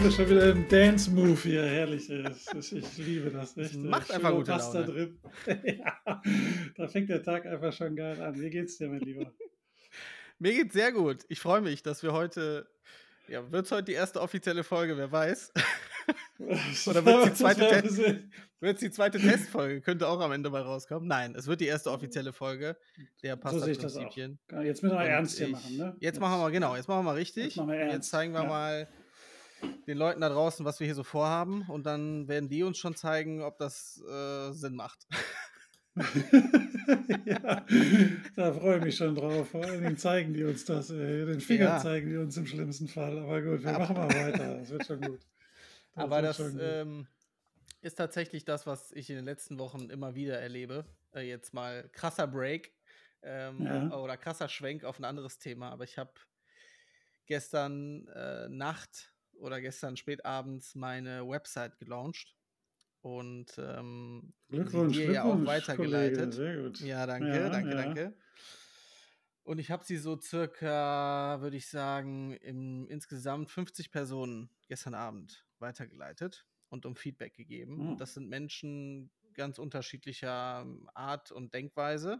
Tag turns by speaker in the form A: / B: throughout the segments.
A: schon wieder ein Dance-Move hier, herrlich. Ich liebe das,
B: Das
A: echt.
B: macht einfach
A: Schöner
B: gute
A: Bass da
B: Laune.
A: drin. Ja, da fängt der Tag einfach schon geil an. Wie geht's dir, mein Lieber?
B: Mir geht's sehr gut. Ich freue mich, dass wir heute, ja, wird's heute die erste offizielle Folge, wer weiß. Oder wird's die
A: Das
B: zweite,
A: werden wir sehen.
B: wird's die zweite Testfolge? Könnte auch am Ende mal rauskommen. Nein, es wird die erste offizielle Folge der
A: So sehe ich das auch.
B: Pasta-Prinzipien.
A: Jetzt müssen wir
B: Und
A: ernst hier machen, ne?
B: jetzt machen wir mal, genau, jetzt machen wir mal
A: Jetzt
B: richtig.
A: machen wir
B: Und jetzt
A: ernst.
B: zeigen wir
A: Ja.
B: mal den Leuten da draußen, was wir hier so vorhaben. Und dann werden die uns schon zeigen, ob das Sinn macht.
A: Ja, da freue ich mich schon drauf. Vor allen Dingen zeigen die uns das. Den Finger
B: Ja.
A: zeigen die uns im schlimmsten Fall. Aber gut, wir machen mal weiter. Das wird schon gut.
B: Aber
A: wird
B: das
A: schon gut.
B: ist tatsächlich das, was ich in den letzten Wochen immer wieder erlebe. Jetzt mal krasser Break
A: Ja.
B: oder krasser Schwenk auf ein anderes Thema. Aber ich habe gestern Nacht oder gestern spätabends meine Website gelauncht und sie
A: Glückwunsch,
B: dir ja auch
A: Kollege.
B: weitergeleitet.
A: Sehr gut.
B: Ja, danke,
A: Ja,
B: danke,
A: ja.
B: danke. Und ich habe sie so circa, würde ich sagen, insgesamt 50 Personen gestern Abend weitergeleitet und um Feedback gegeben.
A: Hm.
B: Und das sind Menschen ganz unterschiedlicher Art und Denkweise.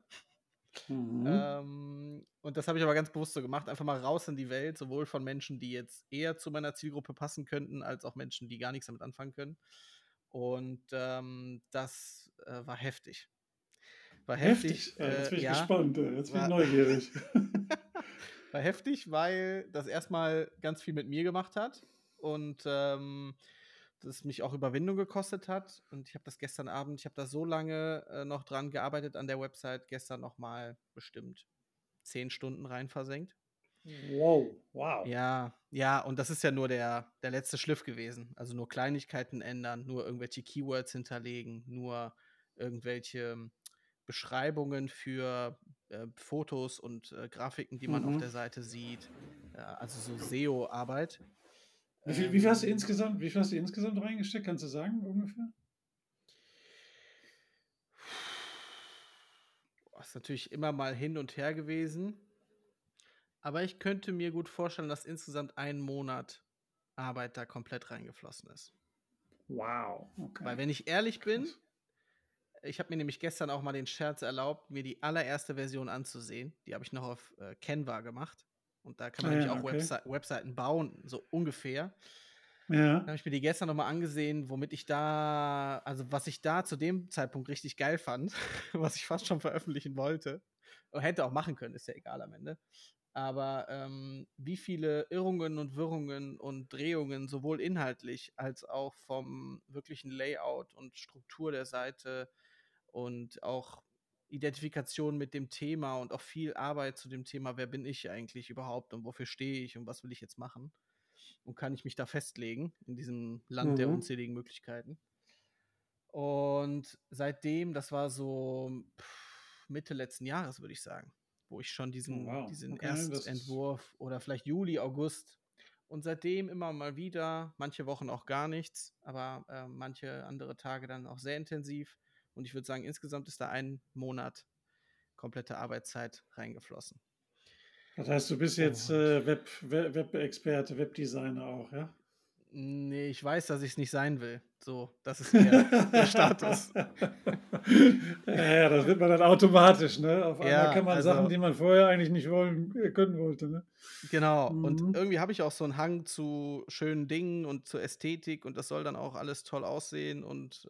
A: Mhm.
B: Und das habe ich aber ganz bewusst so gemacht, einfach mal raus in die Welt, sowohl von Menschen, die jetzt eher zu meiner Zielgruppe passen könnten, als auch Menschen, die gar nichts damit anfangen können. Und das war heftig. War heftig,
A: Heftig. Jetzt bin ich
B: ja.
A: gespannt. Jetzt bin ich
B: War,
A: neugierig.
B: war heftig, weil das erstmal ganz viel mit mir gemacht hat und das mich auch Überwindung gekostet hat. Und ich habe das gestern Abend, ich habe da so lange noch dran gearbeitet an der Website, gestern nochmal bestimmt 10 Stunden rein versenkt.
A: Wow.
B: Ja, ja, und das ist ja nur der letzte Schliff gewesen. Also nur Kleinigkeiten ändern, nur irgendwelche Keywords hinterlegen, nur irgendwelche Beschreibungen für Fotos und Grafiken, die man auf der Seite sieht. Also so SEO-Arbeit.
A: Wie viel hast du insgesamt reingesteckt? Kannst du sagen, ungefähr?
B: Ist natürlich immer mal hin und her gewesen. Aber ich könnte mir gut vorstellen, dass insgesamt 1 Monat Arbeit da komplett reingeflossen ist.
A: Wow. Okay.
B: Weil wenn ich ehrlich bin,
A: Krass.
B: ich habe mir nämlich gestern auch mal den Scherz erlaubt, mir die allererste Version anzusehen. Die habe ich noch auf Canva gemacht. Und da kann man nämlich auch
A: Okay.
B: Webseiten bauen, so ungefähr.
A: Ja.
B: Dann habe ich mir die gestern nochmal angesehen, was ich da zu dem Zeitpunkt richtig geil fand, was ich fast schon veröffentlichen wollte. Hätte auch machen können, ist ja egal am Ende. Aber wie viele Irrungen und Wirrungen und Drehungen sowohl inhaltlich als auch vom wirklichen Layout und Struktur der Seite und auch Identifikation mit dem Thema und auch viel Arbeit zu dem Thema, wer bin ich eigentlich überhaupt und wofür stehe ich und was will ich jetzt machen? Und kann ich mich da festlegen in diesem Land der unzähligen Möglichkeiten? Und seitdem, das war so Mitte letzten Jahres, würde ich sagen, wo ich schon diesen
A: Okay,
B: Erstentwurf oder vielleicht Juli, August und seitdem immer mal wieder, manche Wochen auch gar nichts, aber manche andere Tage dann auch sehr intensiv. Und ich würde sagen, insgesamt ist da 1 Monat komplette Arbeitszeit reingeflossen.
A: Das heißt, du bist jetzt Web-Experte, Webdesigner auch, ja?
B: Nee, ich weiß, dass ich es nicht sein will. So, das ist eher der Status.
A: Ja, das wird man dann automatisch, ne? Auf einmal kann man
B: also,
A: Sachen, die man vorher eigentlich nicht können wollte, ne?
B: Genau. Und irgendwie habe ich auch so einen Hang zu schönen Dingen und zur Ästhetik und das soll dann auch alles toll aussehen und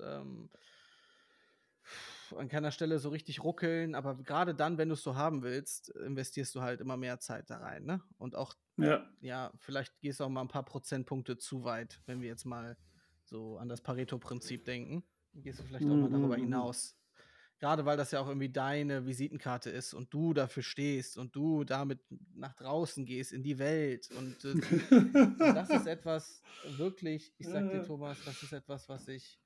B: an keiner Stelle so richtig ruckeln, aber gerade dann, wenn du es so haben willst, investierst du halt immer mehr Zeit da rein, ne? Und auch,
A: Ja.
B: vielleicht gehst du auch mal ein paar Prozentpunkte zu weit, wenn wir jetzt mal so an das Pareto-Prinzip denken. Gehst du vielleicht auch mal darüber hinaus. Gerade weil das ja auch irgendwie deine Visitenkarte ist und du dafür stehst und du damit nach draußen gehst in die Welt. Und das ist etwas wirklich, ich sag dir, Thomas, das ist etwas, was ich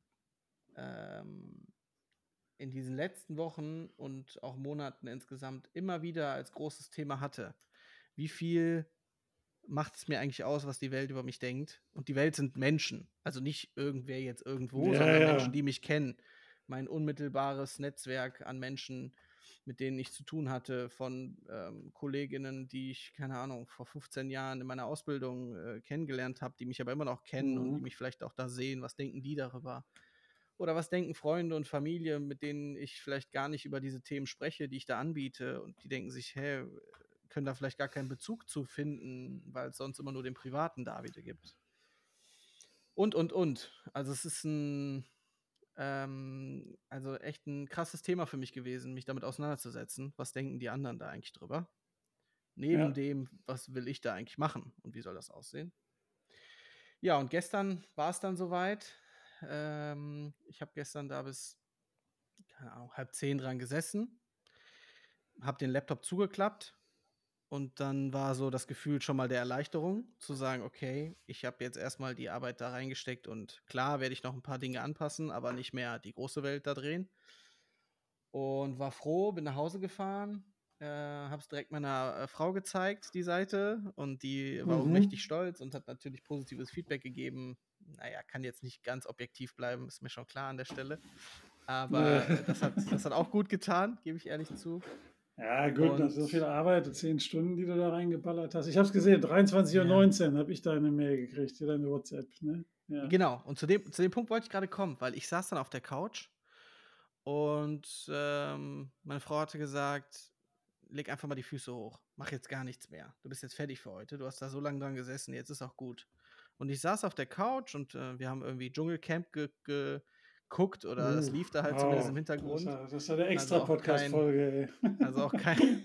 B: in diesen letzten Wochen und auch Monaten insgesamt immer wieder als großes Thema hatte. Wie viel macht es mir eigentlich aus, was die Welt über mich denkt? Und die Welt sind Menschen. Also nicht irgendwer jetzt irgendwo, sondern Menschen, die mich kennen. Mein unmittelbares Netzwerk an Menschen, mit denen ich zu tun hatte, von Kolleginnen, die ich, keine Ahnung, vor 15 Jahren in meiner Ausbildung kennengelernt habe, die mich aber immer noch kennen und die mich vielleicht auch da sehen, was denken die darüber? Oder was denken Freunde und Familie, mit denen ich vielleicht gar nicht über diese Themen spreche, die ich da anbiete und die denken sich, hä, können da vielleicht gar keinen Bezug zu finden, weil es sonst immer nur den privaten Davide gibt. Und. Also es ist also echt ein krasses Thema für mich gewesen, mich damit auseinanderzusetzen. Was denken die anderen da eigentlich drüber? Neben dem, was will ich da eigentlich machen und wie soll das aussehen? Ja, und gestern war es dann soweit. Ich habe gestern da bis, keine Ahnung, 9:30 dran gesessen, habe den Laptop zugeklappt und dann war so das Gefühl schon mal der Erleichterung, zu sagen, okay, ich habe jetzt erstmal die Arbeit da reingesteckt und klar werde ich noch ein paar Dinge anpassen, aber nicht mehr die große Welt da drehen. Und war froh, bin nach Hause gefahren, habe es direkt meiner Frau gezeigt, die Seite, und die war auch mächtig stolz und hat natürlich positives Feedback gegeben. Naja, kann jetzt nicht ganz objektiv bleiben, ist mir schon klar an der Stelle. Aber das hat auch gut getan, gebe ich ehrlich zu.
A: Ja, gut, nach so viel Arbeit, 10 Stunden, die du da reingeballert hast. Ich habe es gesehen, 23:19 Uhr habe ich deine Mail gekriegt, deine WhatsApp. Ne? Ja.
B: Genau, und zu dem Punkt wollte ich gerade kommen, weil ich saß dann auf der Couch und meine Frau hatte gesagt, leg einfach mal die Füße hoch, mach jetzt gar nichts mehr. Du bist jetzt fertig für heute, du hast da so lange dran gesessen, jetzt ist auch gut. Und ich saß auf der Couch und wir haben irgendwie Dschungelcamp geguckt oder das lief da halt zumindest im Hintergrund.
A: Das ist eine extra Podcast-Folge, ey.
B: Also auch kein.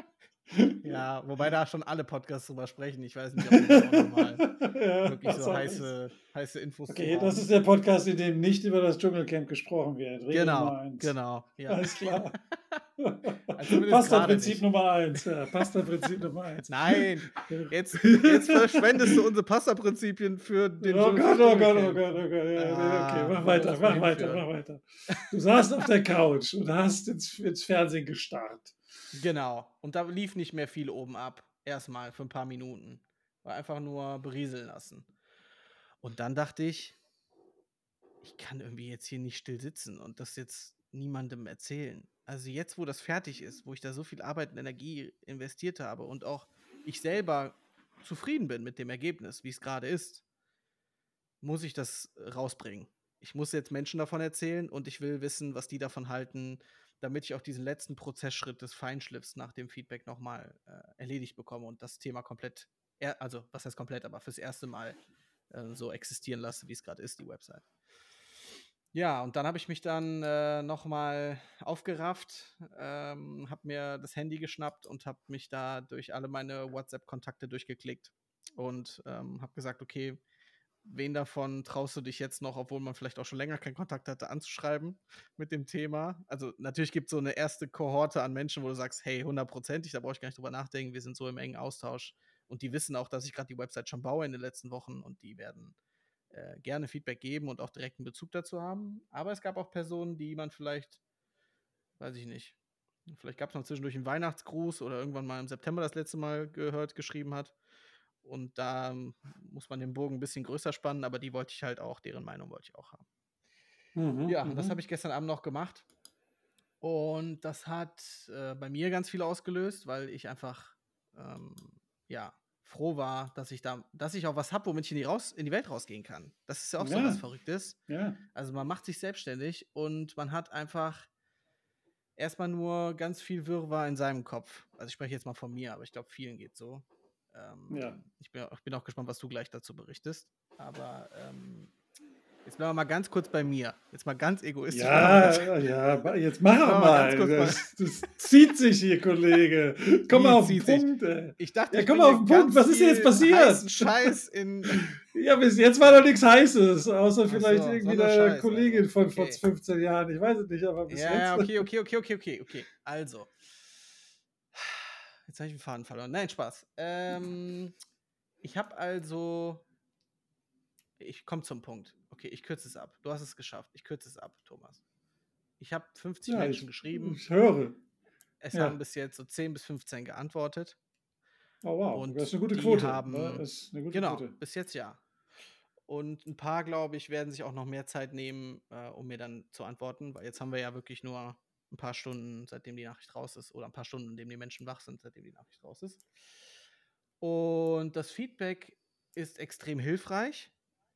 B: Ja, wobei da schon alle Podcasts drüber sprechen. Ich weiß nicht, ob die da auch nochmal wirklich so heiße Infos zu haben.
A: Okay, das ist der Podcast, in dem nicht über das Dschungelcamp gesprochen wird. Regel Nummer 1.
B: Genau. Ja.
A: Alles klar.
B: Also
A: Pasta-Prinzip Nummer 1. Ja, Pasta-Prinzip Nummer 1.
B: Nein, jetzt verschwendest du unsere Pasta-Prinzipien für den
A: Dschungelcamp. Oh Gott. Ja, okay, mach weiter. Du saßt auf der Couch und hast ins Fernsehen gestarrt.
B: Genau. Und da lief nicht mehr viel oben ab. Erstmal für ein paar Minuten. War einfach nur berieseln lassen. Und dann dachte ich kann irgendwie jetzt hier nicht still sitzen und das jetzt niemandem erzählen. Also jetzt, wo das fertig ist, wo ich da so viel Arbeit und Energie investiert habe und auch ich selber zufrieden bin mit dem Ergebnis, wie es gerade ist, muss ich das rausbringen. Ich muss jetzt Menschen davon erzählen und ich will wissen, was die davon halten, damit ich auch diesen letzten Prozessschritt des Feinschliffs nach dem Feedback nochmal erledigt bekomme und das Thema komplett, also was heißt komplett, aber fürs erste Mal so existieren lasse, wie es gerade ist, die Website. Ja, und dann habe ich mich dann nochmal aufgerafft, habe mir das Handy geschnappt und habe mich da durch alle meine WhatsApp-Kontakte durchgeklickt und habe gesagt, okay, wen davon traust du dich jetzt noch, obwohl man vielleicht auch schon länger keinen Kontakt hatte, anzuschreiben mit dem Thema? Also natürlich gibt es so eine erste Kohorte an Menschen, wo du sagst, hey, 100%, da brauche ich gar nicht drüber nachdenken, wir sind so im engen Austausch und die wissen auch, dass ich gerade die Website schon baue in den letzten Wochen und die werden gerne Feedback geben und auch direkten Bezug dazu haben. Aber es gab auch Personen, die man vielleicht, weiß ich nicht, vielleicht gab es noch zwischendurch einen Weihnachtsgruß oder irgendwann mal im September das letzte Mal geschrieben hat. Und da muss man den Bogen ein bisschen größer spannen, aber die wollte ich halt auch, deren Meinung wollte ich auch haben. Das habe ich gestern Abend noch gemacht. Und das hat bei mir ganz viel ausgelöst, weil ich einfach, froh war, dass ich auch was habe, womit ich in die Welt rausgehen kann. Das ist ja auch so was Verrücktes.
A: Ja.
B: Also man macht sich selbstständig und man hat einfach erstmal nur ganz viel Wirrwarr in seinem Kopf. Also ich spreche jetzt mal von mir, aber ich glaube, vielen geht so. Ich bin auch gespannt, was du gleich dazu berichtest. Aber jetzt bleiben wir mal ganz kurz bei mir. Jetzt mal ganz egoistisch.
A: Ja, jetzt mach mal. Das zieht sich hier, Kollege. Komm mal auf den Punkt.
B: Ich dachte,
A: komm mal auf den Punkt. Was ist denn jetzt passiert?
B: Scheiß
A: ja, bis jetzt war doch nichts Heißes. Außer vielleicht irgendwie eine Kollegin von vor 15 Jahren. Ich weiß es nicht, aber bis jetzt.
B: Ja, okay. Also. Jetzt habe ich den Faden verloren. Nein, Spaß. Ich komme zum Punkt. Okay, ich kürze es ab. Du hast es geschafft. Ich kürze es ab, Thomas. Ich habe 50 Menschen geschrieben.
A: Ich höre.
B: Es haben bis jetzt so 10 bis 15 geantwortet.
A: Oh wow,
B: und
A: das ist eine gute Quote.
B: Quote. Bis jetzt ja. Und ein paar, glaube ich, werden sich auch noch mehr Zeit nehmen, um mir dann zu antworten, weil jetzt haben wir ja wirklich nur ein paar Stunden, seitdem die Nachricht raus ist, oder ein paar Stunden, in denen die Menschen wach sind, seitdem die Nachricht raus ist. Und das Feedback ist extrem hilfreich,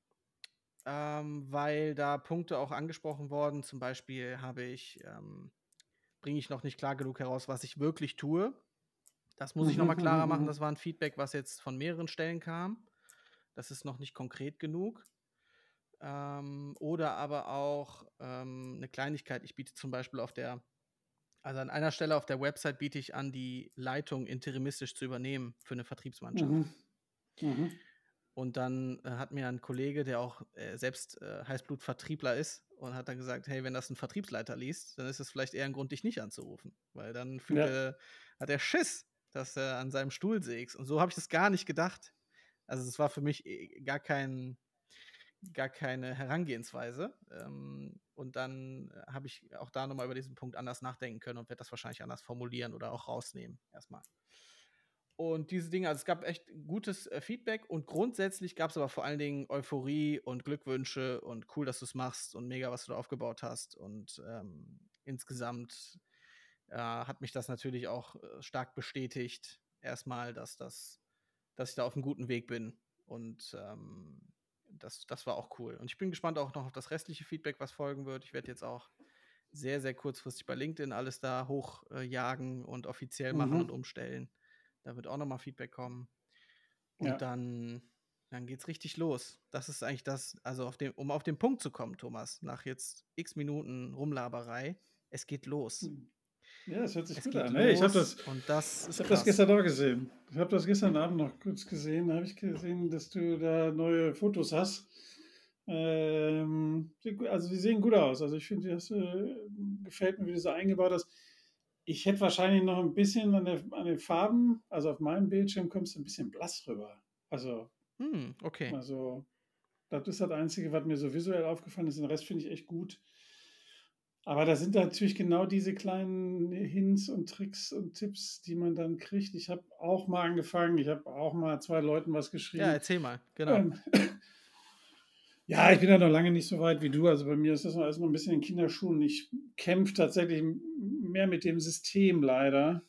B: weil da Punkte auch angesprochen worden. Zum Beispiel bringe ich noch nicht klar genug heraus, was ich wirklich tue. Das muss ich nochmal klarer machen. Das war ein Feedback, was jetzt von mehreren Stellen kam. Das ist noch nicht konkret genug. Oder aber auch eine Kleinigkeit. Ich biete zum Beispiel also an einer Stelle auf der Website biete ich an, die Leitung interimistisch zu übernehmen für eine Vertriebsmannschaft. Und dann hat mir ein Kollege, der auch selbst Heißblutvertriebler ist, und hat dann gesagt, hey, wenn das ein Vertriebsleiter liest, dann ist es vielleicht eher ein Grund, dich nicht anzurufen. Weil dann hat er Schiss, dass er an seinem Stuhl sägst. Und so habe ich das gar nicht gedacht. Also es war für mich gar keine Herangehensweise. Und dann habe ich auch da nochmal über diesen Punkt anders nachdenken können und werde das wahrscheinlich anders formulieren oder auch rausnehmen erstmal. Und diese Dinge, also es gab echt gutes Feedback und grundsätzlich gab es aber vor allen Dingen Euphorie und Glückwünsche und cool, dass du es machst und mega, was du da aufgebaut hast. Und insgesamt hat mich das natürlich auch stark bestätigt, erstmal, dass ich da auf einem guten Weg bin. Und das war auch cool. Und ich bin gespannt auch noch auf das restliche Feedback, was folgen wird. Ich werde jetzt auch sehr, sehr kurzfristig bei LinkedIn alles da hochjagen und offiziell machen und umstellen. Da wird auch nochmal Feedback kommen. Und dann geht's richtig los. Das ist eigentlich das, also um auf den Punkt zu kommen, Thomas, nach jetzt x Minuten Rumlaberei, es geht los.
A: Ja, es hört sich gut an.
B: Hey, ich habe das
A: gestern auch gesehen. Ich habe das gestern Abend noch kurz gesehen. Da habe ich gesehen, dass du da neue Fotos hast. Also die sehen gut aus. Also ich finde, das gefällt mir, wie du so eingebaut hast. Ich hätte wahrscheinlich noch ein bisschen an den Farben, also auf meinem Bildschirm kommst du ein bisschen blass rüber. Also,
B: okay.
A: Also das ist das Einzige, was mir so visuell aufgefallen ist. Den Rest finde ich echt gut. Aber da sind natürlich genau diese kleinen Hints und Tricks und Tipps, die man dann kriegt. Ich habe auch mal angefangen, ich habe auch mal 2 Leuten was geschrieben.
B: Ja, erzähl mal, genau.
A: Ja, ich bin ja noch lange nicht so weit wie du. Also bei mir ist das noch alles noch ein bisschen in Kinderschuhen. Ich kämpfe tatsächlich mehr mit dem System leider.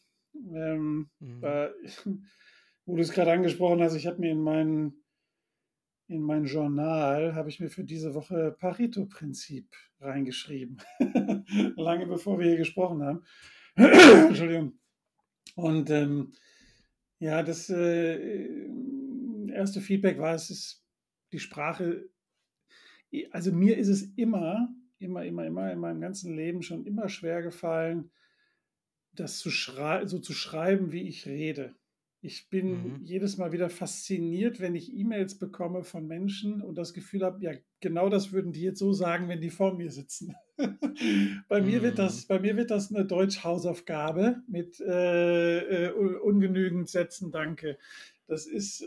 A: Wo du es gerade angesprochen hast, ich habe mir in mein Journal habe ich mir für diese Woche Pareto-Prinzip reingeschrieben. Lange bevor wir hier gesprochen haben. Entschuldigung. Und das erste Feedback war, es ist die Sprache. Also mir ist es immer in meinem ganzen Leben schon immer schwer gefallen, das so zu schreiben, wie ich rede. Ich bin jedes Mal wieder fasziniert, wenn ich E-Mails bekomme von Menschen und das Gefühl habe, ja, genau das würden die jetzt so sagen, wenn die vor mir sitzen. Bei mir wird das eine Deutsch-Hausaufgabe mit ungenügend Sätzen, danke. Das ist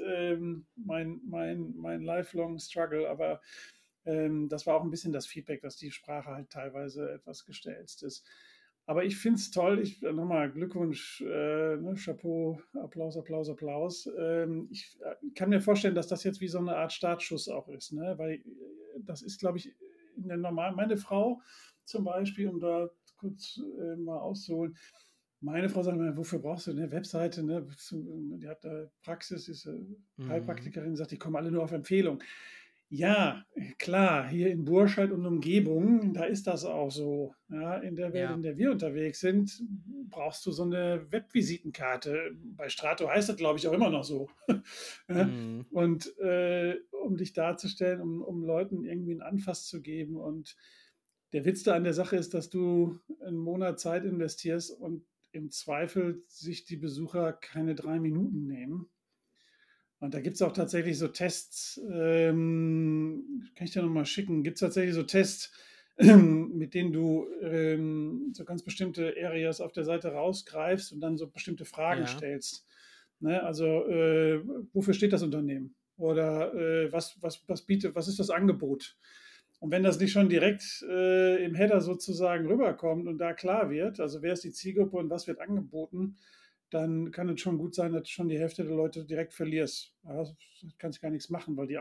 A: mein lifelong Struggle, aber das war auch ein bisschen das Feedback, dass die Sprache halt teilweise etwas gestelzt ist. Aber ich finde es toll. Nochmal Glückwunsch, Chapeau, Applaus, Applaus, Applaus. Ich kann mir vorstellen, dass das jetzt wie so eine Art Startschuss auch ist, ne? Weil das ist, glaube ich, in der normalen. Meine Frau zum Beispiel, um da kurz mal auszuholen, meine Frau sagt mir, wofür brauchst du eine Webseite? Ne? Die hat da Praxis, ist Heilpraktikerin, sagt, die kommen alle nur auf Empfehlung. Ja, klar, hier in Burscheid und Umgebung, da ist das auch so. Ja, in der Welt, in der wir unterwegs sind, brauchst du so eine Webvisitenkarte. Bei Strato heißt das, glaube ich, auch immer noch so. Und um dich darzustellen, um Leuten irgendwie einen Anfass zu geben. Und der Witz da an der Sache ist, dass du einen Monat Zeit investierst und im Zweifel sich die Besucher keine 3 Minuten nehmen. Und da gibt es auch tatsächlich so Tests, kann ich dir nochmal schicken, gibt es tatsächlich so Tests, mit denen du so ganz bestimmte Areas auf der Seite rausgreifst und dann so bestimmte Fragen stellst. Ne? Also, wofür steht das Unternehmen? Oder was ist das Angebot? Und wenn das nicht schon direkt im Header sozusagen rüberkommt und da klar wird, also wer ist die Zielgruppe und was wird angeboten, dann kann es schon gut sein, dass du schon die Hälfte der Leute direkt verlierst. Also, kannst gar nichts machen, weil die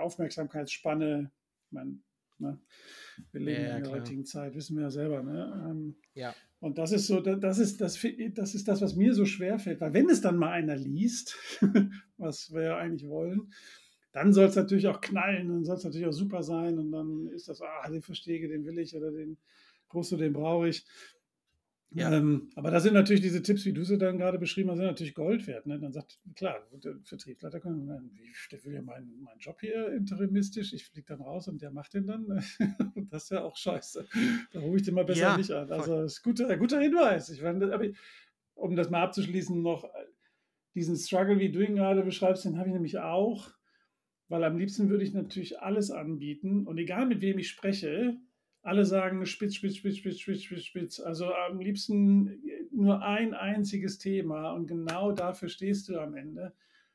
A: Aufmerksamkeitsspanne, ich meine, ne, wir leben in der heutigen Zeit, wissen wir ja selber. Ne? Und das ist so, das ist das, was mir so schwer fällt. Weil wenn es dann mal einer liest, was wir ja eigentlich wollen, dann soll es natürlich auch knallen, dann soll es natürlich auch super sein und dann ist das, den Verstege, den will ich oder den Russo, den brauche ich.
B: Ja.
A: Aber da sind natürlich diese Tipps, wie du sie dann gerade beschrieben hast, sind natürlich Gold wert. Ne? Dann sagt, klar, der Vertriebsleiter kann sagen, der will ja meinen Job hier interimistisch, ich fliege dann raus und der macht den dann. Das ist ja auch scheiße. Da rufe ich den mal besser
B: Ja,
A: nicht an.
B: voll.
A: Also das ist guter Hinweis. Ich meine, aber um das mal abzuschließen, noch diesen Struggle, wie du ihn gerade beschreibst, den habe ich nämlich auch, weil am liebsten würde ich natürlich alles anbieten und egal mit wem ich spreche, alle sagen Spitz, Spitz, Spitz, Spitz, Spitz, Spitz, Spitz. Also am liebsten nur ein einziges Thema und genau dafür stehst du am Ende.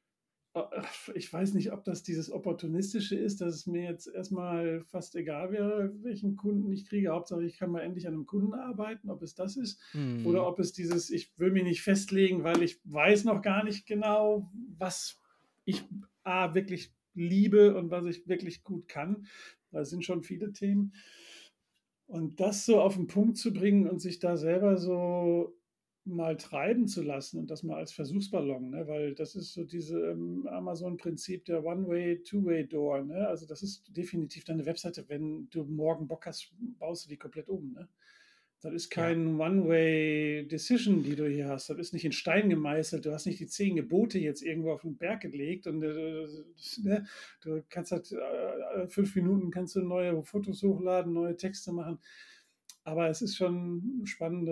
A: Ich weiß nicht, ob das dieses Opportunistische ist, dass es mir jetzt erstmal fast egal wäre, welchen Kunden ich kriege. Hauptsache, ich kann mal endlich an einem Kunden arbeiten, ob es das ist. Oder
B: Mhm.
A: ob es dieses, ich will mich nicht festlegen, weil ich weiß noch gar nicht genau, was ich wirklich liebe und was ich wirklich gut kann. Da sind schon viele Themen. Und das so auf den Punkt zu bringen und sich da selber so mal treiben zu lassen und das mal als Versuchsballon, ne? Weil das ist so diese Amazon-Prinzip der One-Way, Two-Way-Door. Ne? Also das ist definitiv deine Webseite. Wenn du morgen Bock hast, baust du die komplett um. Ne? Das ist
B: Ja.
A: kein One-Way-Decision, die du hier hast. Das ist nicht in Stein gemeißelt. Du hast nicht die 10 Gebote jetzt irgendwo auf den Berg gelegt und ne? Du kannst halt 5 Minuten kannst du neue Fotos hochladen, neue Texte machen. Aber es ist schon eine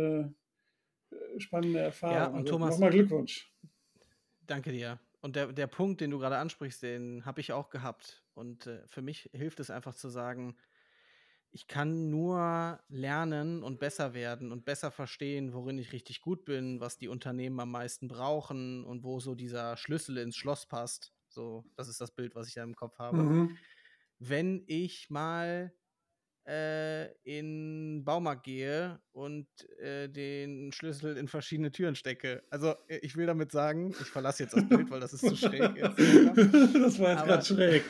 A: spannende
B: Ja,
A: Erfahrung.
B: und
A: Also
B: Thomas,
A: nochmal Glückwunsch.
B: danke dir. Und der Punkt, den du gerade ansprichst, den habe ich auch gehabt. Und für mich hilft es einfach zu sagen, ich kann nur lernen und besser werden und besser verstehen, worin ich richtig gut bin, was die Unternehmen am meisten brauchen und wo so dieser Schlüssel ins Schloss passt. So, das ist das Bild, was ich da im Kopf habe.
A: Mhm.
B: Wenn ich mal in 'n Baumarkt gehe und den Schlüssel in verschiedene Türen stecke. Also, ich will damit sagen, ich verlasse jetzt das Bild, weil das ist zu schräg jetzt langsam.
A: Das war jetzt gerade
B: Aber
A: schräg.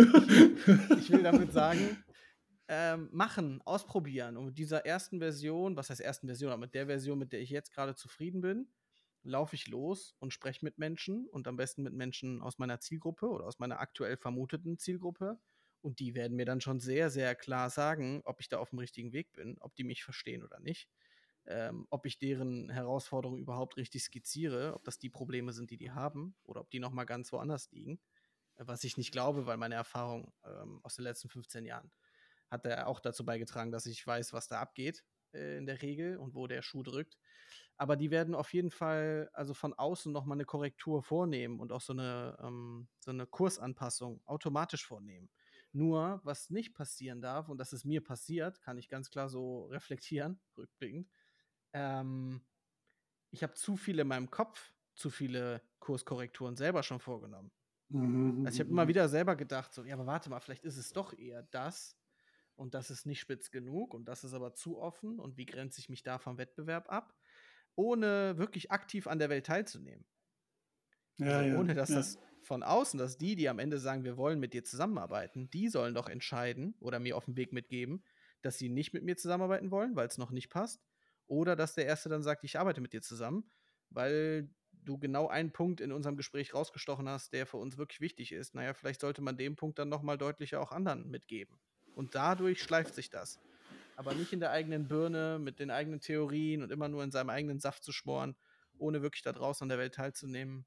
B: ich will damit sagen, machen, ausprobieren. Und mit dieser ersten Version, was heißt ersten Version, aber mit der Version, mit der ich jetzt gerade zufrieden bin, laufe ich los und spreche mit Menschen und am besten mit Menschen aus meiner Zielgruppe oder aus meiner aktuell vermuteten Zielgruppe. Und die werden mir dann schon sehr, sehr klar sagen, ob ich da auf dem richtigen Weg bin, ob die mich verstehen oder nicht, ob ich deren Herausforderungen überhaupt richtig skizziere, ob das die Probleme sind, die die haben oder ob die noch mal ganz woanders liegen. Was ich nicht glaube, weil meine Erfahrung aus den letzten 15 Jahren hat er auch dazu beigetragen, dass ich weiß, was da abgeht in der Regel und wo der Schuh drückt. Aber die werden auf jeden Fall also von außen noch mal eine Korrektur vornehmen und auch so eine Kursanpassung automatisch vornehmen. Nur, was nicht passieren darf, und das ist mir passiert, kann ich ganz klar so reflektieren, rückblickend, ähm, ich habe zu viel in meinem Kopf, zu viele Kurskorrekturen selber schon vorgenommen. Also ich habe immer
A: Mhm.
B: wieder selber gedacht, so, ja, aber warte mal, vielleicht ist es doch eher das und das ist nicht spitz genug und das ist aber zu offen und wie grenze ich mich da vom Wettbewerb ab, ohne wirklich aktiv an der Welt teilzunehmen.
A: Ja,
B: Also
A: ja,
B: ohne, dass
A: ja.
B: das von außen, dass die am Ende sagen, wir wollen mit dir zusammenarbeiten, die sollen doch entscheiden oder mir auf den Weg mitgeben, dass sie nicht mit mir zusammenarbeiten wollen, weil es noch nicht passt. Oder dass der Erste dann sagt, ich arbeite mit dir zusammen, weil du genau einen Punkt in unserem Gespräch rausgestochen hast, der für uns wirklich wichtig ist. Naja, vielleicht sollte man den Punkt dann nochmal deutlicher auch anderen mitgeben. Und dadurch schleift sich das. Aber nicht in der eigenen Birne, mit den eigenen Theorien und immer nur in seinem eigenen Saft zu schmoren, ohne wirklich da draußen an der Welt teilzunehmen,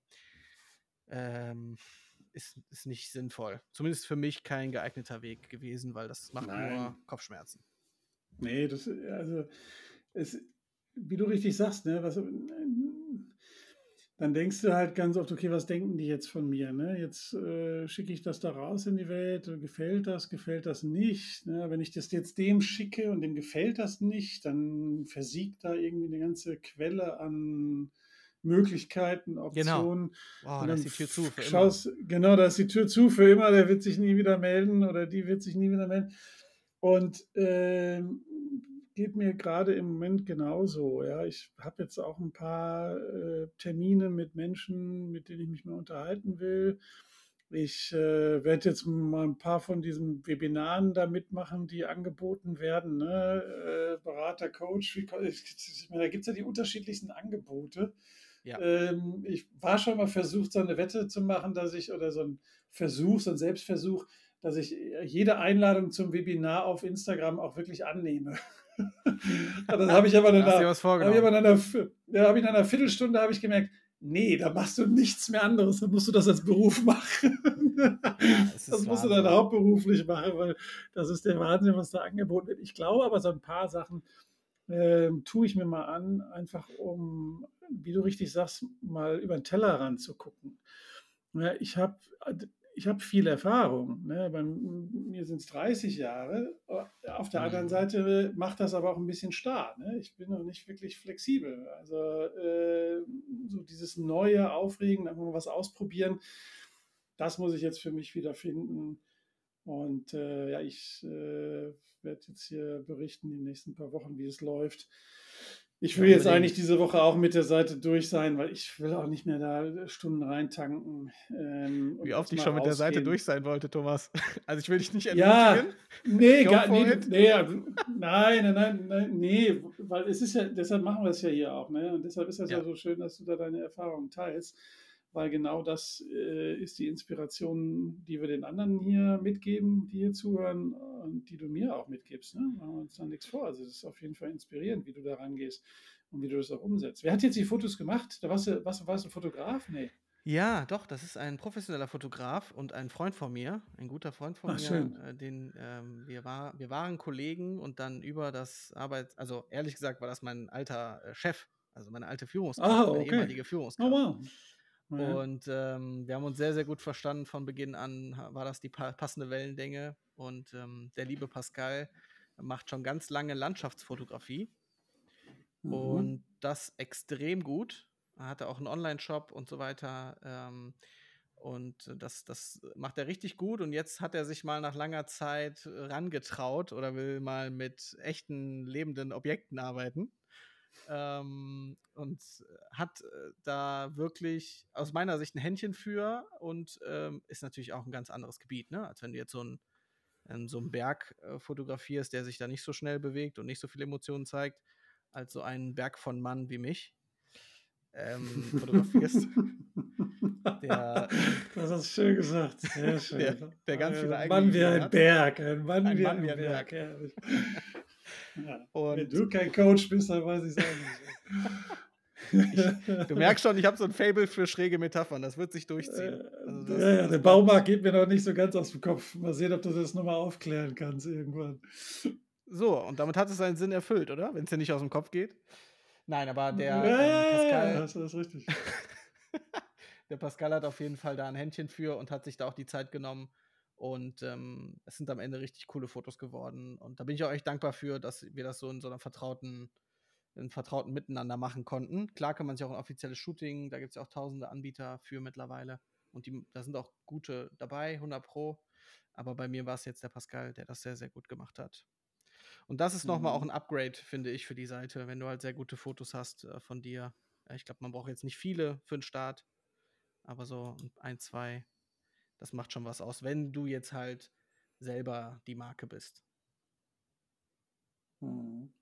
B: ähm, ist nicht sinnvoll. Zumindest für mich kein geeigneter Weg gewesen, weil das macht
A: Nein.
B: nur Kopfschmerzen.
A: Nee, also, es, wie du richtig sagst, ne, dann denkst du halt ganz oft, okay, was denken die jetzt von mir? Ne? Jetzt schicke ich das da raus in die Welt, gefällt das nicht? Ne? Wenn ich das jetzt dem schicke und dem gefällt das nicht, dann versiegt da irgendwie eine ganze Quelle an Möglichkeiten,
B: Genau.
A: Optionen.
B: Oh,
A: Und
B: da
A: dann
B: ist die Tür zu für immer.
A: schaust, genau, da ist die Tür zu für immer, der wird sich nie wieder melden oder die wird sich nie wieder melden. Und geht mir gerade im Moment genauso. Ja, ich habe jetzt auch ein paar Termine mit Menschen, mit denen ich mich mal unterhalten will. Ich werde jetzt mal ein paar von diesen Webinaren da mitmachen, die angeboten werden. Ne? Berater, Coach, ich meine, da gibt es ja die unterschiedlichsten Angebote.
B: Ja.
A: Ich war schon mal versucht, so eine Wette zu machen, oder so ein Versuch, so ein Selbstversuch, dass ich jede Einladung zum Webinar auf Instagram auch wirklich annehme. Dann habe ich aber
B: Da hast du dir was vorgenommen.
A: nach einer Viertelstunde habe ich gemerkt, nee, da machst du nichts mehr anderes, dann musst du das als Beruf machen.
B: Ja, es
A: Das
B: ist
A: musst du dann
B: Wahnsinn.
A: hauptberuflich machen, weil das ist der Wahnsinn, was da angeboten wird. Ich glaube aber, so ein paar Sachen tue ich mir mal an, einfach um, wie du richtig sagst, mal über den Tellerrand zu gucken. Ja, ich hab viel Erfahrung. Ne? Bei mir sind es 30 Jahre. Auf der anderen
B: Mhm.
A: Seite macht das aber auch ein bisschen starr. Ne? Ich bin noch nicht wirklich flexibel. Also so dieses neue Aufregen, einfach mal was ausprobieren, das muss ich jetzt für mich wieder finden. Und ja, ich werde jetzt hier berichten die nächsten paar Wochen, wie es läuft. Ich
B: Ja,
A: will jetzt eigentlich
B: unbedingt.
A: diese Woche auch mit der Seite durch sein, weil ich will auch nicht mehr da Stunden reintanken
B: Wie
A: und
B: oft
A: jetzt
B: ich
A: mal
B: schon mit der Seite durch
A: rausgehen.
B: sein wollte, Thomas. Also ich will dich nicht
A: Ja,
B: entmutigen.
A: nee,
B: Go
A: nee,
B: for it.
A: nein, nee, weil es ist ja, deshalb machen wir es ja hier auch, ne? Und deshalb ist das ja
B: Ja.
A: so schön, dass du da deine Erfahrungen teilst, weil genau das ist die Inspiration, die wir den anderen hier mitgeben, die hier zuhören und die du mir auch mitgibst, ne? Machen wir uns da nichts vor. Also es ist auf jeden Fall inspirierend, wie du da rangehst und wie du das auch umsetzt. Wer hat jetzt die Fotos gemacht? Warst du Fotograf? Nee.
B: Ja, doch, das ist ein professioneller Fotograf und ein Freund von mir, ein guter Freund von
A: Ach,
B: mir,
A: schön.
B: wir waren Kollegen und dann über das also ehrlich gesagt war das mein alter Chef, also meine alte
A: Ah,
B: Führungskraft, meine
A: okay.
B: ehemalige
A: Oh,
B: Führungskraft.
A: wow. Ja.
B: Und wir haben uns sehr, sehr gut verstanden. Von Beginn an war das die passende Wellenlänge. Und der liebe Pascal macht schon ganz lange Landschaftsfotografie
A: Mhm.
B: und das extrem gut. Er hatte auch einen Online-Shop und so weiter. Und das macht er richtig gut. Und jetzt hat er sich mal nach langer Zeit rangetraut oder will mal mit echten lebenden Objekten arbeiten. Und hat da wirklich aus meiner Sicht ein Händchen für und ist natürlich auch ein ganz anderes Gebiet, ne? Als wenn du jetzt so einen Berg fotografierst, der sich da nicht so schnell bewegt und nicht so viele Emotionen zeigt, als so einen Berg von Mann wie mich fotografierst, der,
A: Das hast du schön gesagt. Sehr
B: der,
A: schön.
B: der ganz viele
A: Ein
B: eigene
A: Mann wie
B: Ideen
A: ein
B: hat.
A: Berg. Ein Mann
B: Ein
A: wie
B: Mann wie
A: ein
B: ein
A: Berg.
B: Berg.
A: Herrlich. Ja. Wenn
B: Und
A: du kein Coach bist, dann weiß ich es auch
B: ich, du
A: nicht.
B: merkst schon, ich habe so ein Faible für schräge Metaphern. Das wird sich durchziehen. Also
A: Ja,
B: das
A: der
B: bleibt.
A: Baumarkt geht mir noch nicht so ganz aus dem Kopf. Mal sehen, ob du das nochmal aufklären kannst irgendwann.
B: So, und damit hat es seinen Sinn erfüllt, oder? Wenn es dir nicht aus dem Kopf geht. Nein, aber der
A: Ja,
B: Pascal,
A: das ist richtig.
B: der Pascal hat auf jeden Fall da ein Händchen für und hat sich da auch die Zeit genommen. Und es sind am Ende richtig coole Fotos geworden. Und da bin ich auch echt dankbar für, dass wir das so in so einer in vertrauten Miteinander machen konnten. Klar kann man sich auch ein offizielles Shooting, da gibt es ja auch tausende Anbieter für mittlerweile. Und da sind auch gute dabei, 100 Pro. Aber bei mir war es jetzt der Pascal, der das sehr, sehr gut gemacht hat. Und das ist nochmal auch ein
A: Mhm.
B: Upgrade, finde ich, für die Seite, wenn du halt sehr gute Fotos hast von dir. Ich glaube, man braucht jetzt nicht viele für den Start, aber so ein, zwei, das macht schon was aus, wenn du jetzt halt selber die Marke bist.
A: Mhm.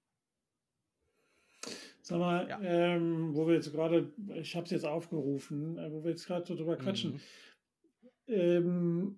A: Sag mal,
B: Ja.
A: wo wir jetzt gerade, ich habe es jetzt aufgerufen, wo wir jetzt gerade so drüber quatschen,
B: Mhm.
A: ähm,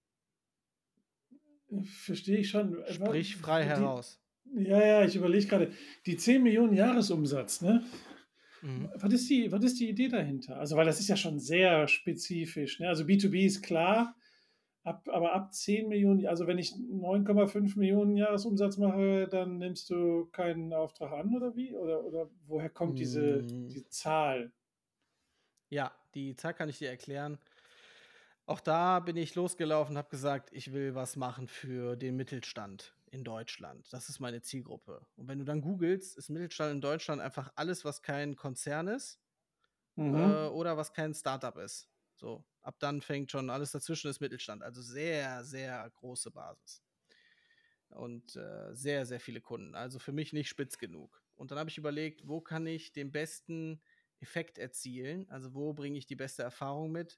A: verstehe ich schon.
B: Sprich frei heraus.
A: Ja, ich überlege gerade, die 10 Millionen Jahresumsatz, ne?
B: Mhm.
A: Was ist die Idee dahinter? Also, weil das ist ja schon sehr spezifisch. Ne? Also B2B ist klar, aber ab 10 Millionen, also wenn ich 9,5 Millionen Jahresumsatz mache, dann nimmst du keinen Auftrag an oder wie? Oder woher kommt
B: Mm,
A: die Zahl?
B: ja, die Zahl kann ich dir erklären. Auch da bin ich losgelaufen und habe gesagt, ich will was machen für den Mittelstand in Deutschland. Das ist meine Zielgruppe. Und wenn du dann googelst, ist Mittelstand in Deutschland einfach alles, was kein Konzern ist
A: Mhm.
B: oder was kein Startup ist. So, ab dann fängt schon alles dazwischen ist Mittelstand. Also sehr, sehr große Basis. Und sehr, sehr viele Kunden. Also für mich nicht spitz genug. Und dann habe ich überlegt, wo kann ich den besten Effekt erzielen? Also wo bringe ich die beste Erfahrung mit?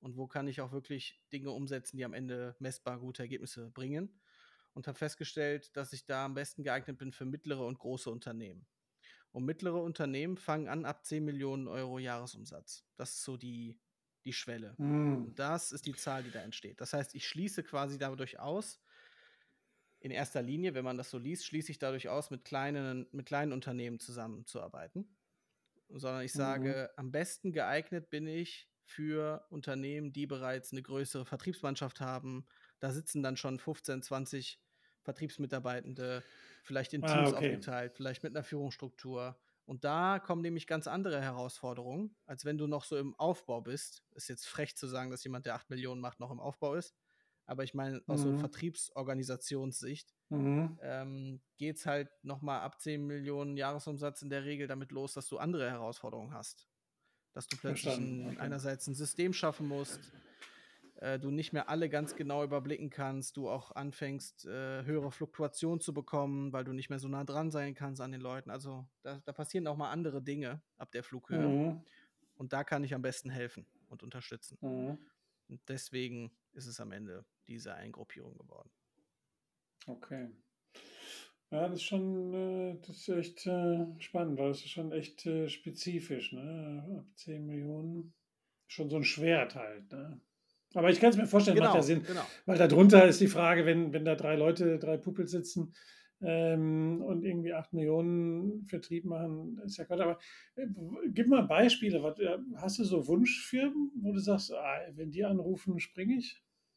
B: und wo kann ich auch wirklich Dinge umsetzen, die am Ende messbar gute Ergebnisse bringen. Und habe festgestellt, dass ich da am besten geeignet bin für mittlere und große Unternehmen. Und mittlere Unternehmen fangen an ab 10 Millionen Euro Jahresumsatz. Das ist so die Schwelle.
A: Hm.
B: Und das ist die Zahl, die da entsteht. Das heißt, ich schließe quasi dadurch aus, in erster Linie, wenn man das so liest, schließe ich dadurch aus, mit kleinen Unternehmen zusammenzuarbeiten. Sondern ich sage, am besten geeignet bin ich für Unternehmen, die bereits eine größere Vertriebsmannschaft haben. Da sitzen dann schon 15, 20 Vertriebsmitarbeitende, vielleicht in Teams
A: Okay.
B: aufgeteilt, vielleicht mit einer Führungsstruktur. Und da kommen nämlich ganz andere Herausforderungen, als wenn du noch so im Aufbau bist. Ist jetzt frech zu sagen, dass jemand, der 8 Millionen macht, noch im Aufbau ist. Aber ich meine, aus so Vertriebsorganisationssicht geht es halt nochmal ab 10 Millionen Jahresumsatz in der Regel damit los, dass du andere Herausforderungen hast. Dass du plötzlich einerseits ein System schaffen musst, du nicht mehr alle ganz genau überblicken kannst, du auch anfängst, höhere Fluktuation zu bekommen, weil du nicht mehr so nah dran sein kannst an den Leuten. Also da passieren auch mal andere Dinge ab der Flughöhe. Und da kann ich am besten helfen und unterstützen. Und deswegen ist es am Ende diese Eingruppierung geworden.
A: Okay. Ja, das ist schon, das ist echt spannend, weil das ist schon echt spezifisch, ne? Ab 10 Millionen. Schon so ein Schwert halt, ne? Aber ich kann es mir vorstellen, macht ja Sinn. Weil darunter ist die Frage, wenn da 3 Leute, 3 Puppel sitzen und irgendwie 8 Millionen Vertrieb machen, ist ja Quatsch. Aber gib mal Beispiele. Hast du so Wunschfirmen, wo du sagst, wenn die anrufen, springe ich?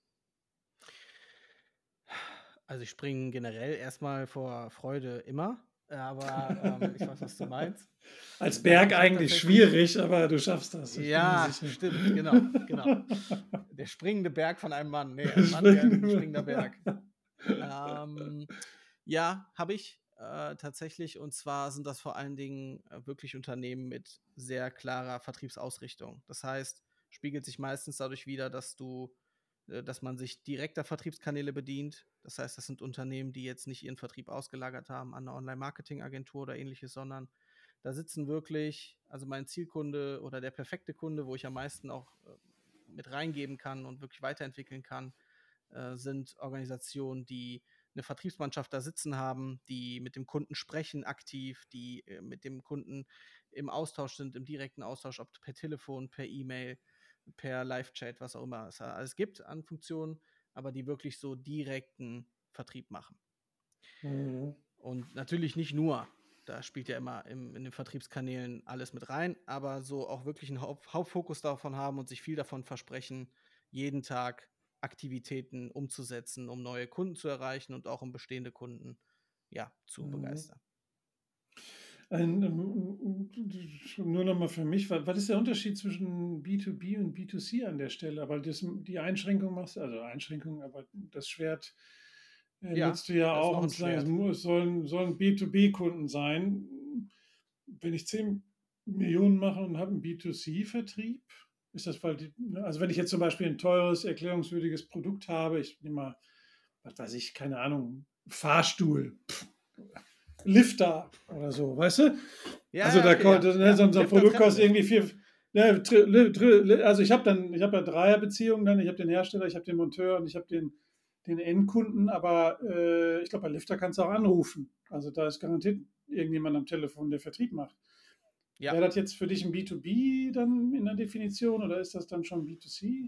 B: Also ich springe generell erstmal vor Freude immer, aber ich weiß, was du meinst.
A: Als Berg eigentlich schwierig, aber du schaffst das.
B: Ja, stimmt, genau. Der springende Berg von einem Mann. Nee, ein Mann, der ein springender Berg. Ja, habe ich tatsächlich. Und zwar sind das vor allen Dingen wirklich Unternehmen mit sehr klarer Vertriebsausrichtung. Das heißt, spiegelt sich meistens dadurch wider, dass man sich direkter Vertriebskanäle bedient. Das heißt, das sind Unternehmen, die jetzt nicht ihren Vertrieb ausgelagert haben an eine Online-Marketing-Agentur oder ähnliches, sondern da sitzen wirklich, also mein Zielkunde oder der perfekte Kunde, wo ich am meisten auch mit reingeben kann und wirklich weiterentwickeln kann, sind Organisationen, die eine Vertriebsmannschaft da sitzen haben, die mit dem Kunden sprechen aktiv, die mit dem Kunden im Austausch sind, im direkten Austausch, ob per Telefon, per E-Mail, per Live-Chat, was auch immer es alles gibt an Funktionen, aber die wirklich so direkten Vertrieb machen. Und natürlich nicht nur, da spielt ja immer in den Vertriebskanälen alles mit rein, aber so auch wirklich einen Hauptfokus davon haben und sich viel davon versprechen, jeden Tag Aktivitäten umzusetzen, um neue Kunden zu erreichen und auch um bestehende Kunden zu begeistern.
A: Nur nochmal für mich, was ist der Unterschied zwischen B2B und B2C an der Stelle? Weil die Einschränkung machst, also Einschränkung, aber das Schwert nutzt du ja auch und sagen, es sollen B2B-Kunden sein. Wenn ich 10 Millionen mache und habe einen B2C-Vertrieb, ist das, also wenn ich jetzt zum Beispiel ein teures, erklärungswürdiges Produkt habe, ich nehme mal, was weiß ich, keine Ahnung, Fahrstuhl, Lifter oder so, weißt du?
B: Ja,
A: also so ein Produkt kostet irgendwie 4. Also ich habe ja Dreierbeziehungen dann, ich habe den Hersteller, ich habe den Monteur und ich habe den Endkunden, aber ich glaube, bei Lifter kannst du auch anrufen. Also da ist garantiert irgendjemand am Telefon, der Vertrieb macht. Ja. Wäre das jetzt für dich ein B2B dann in der Definition oder ist das dann schon B2C?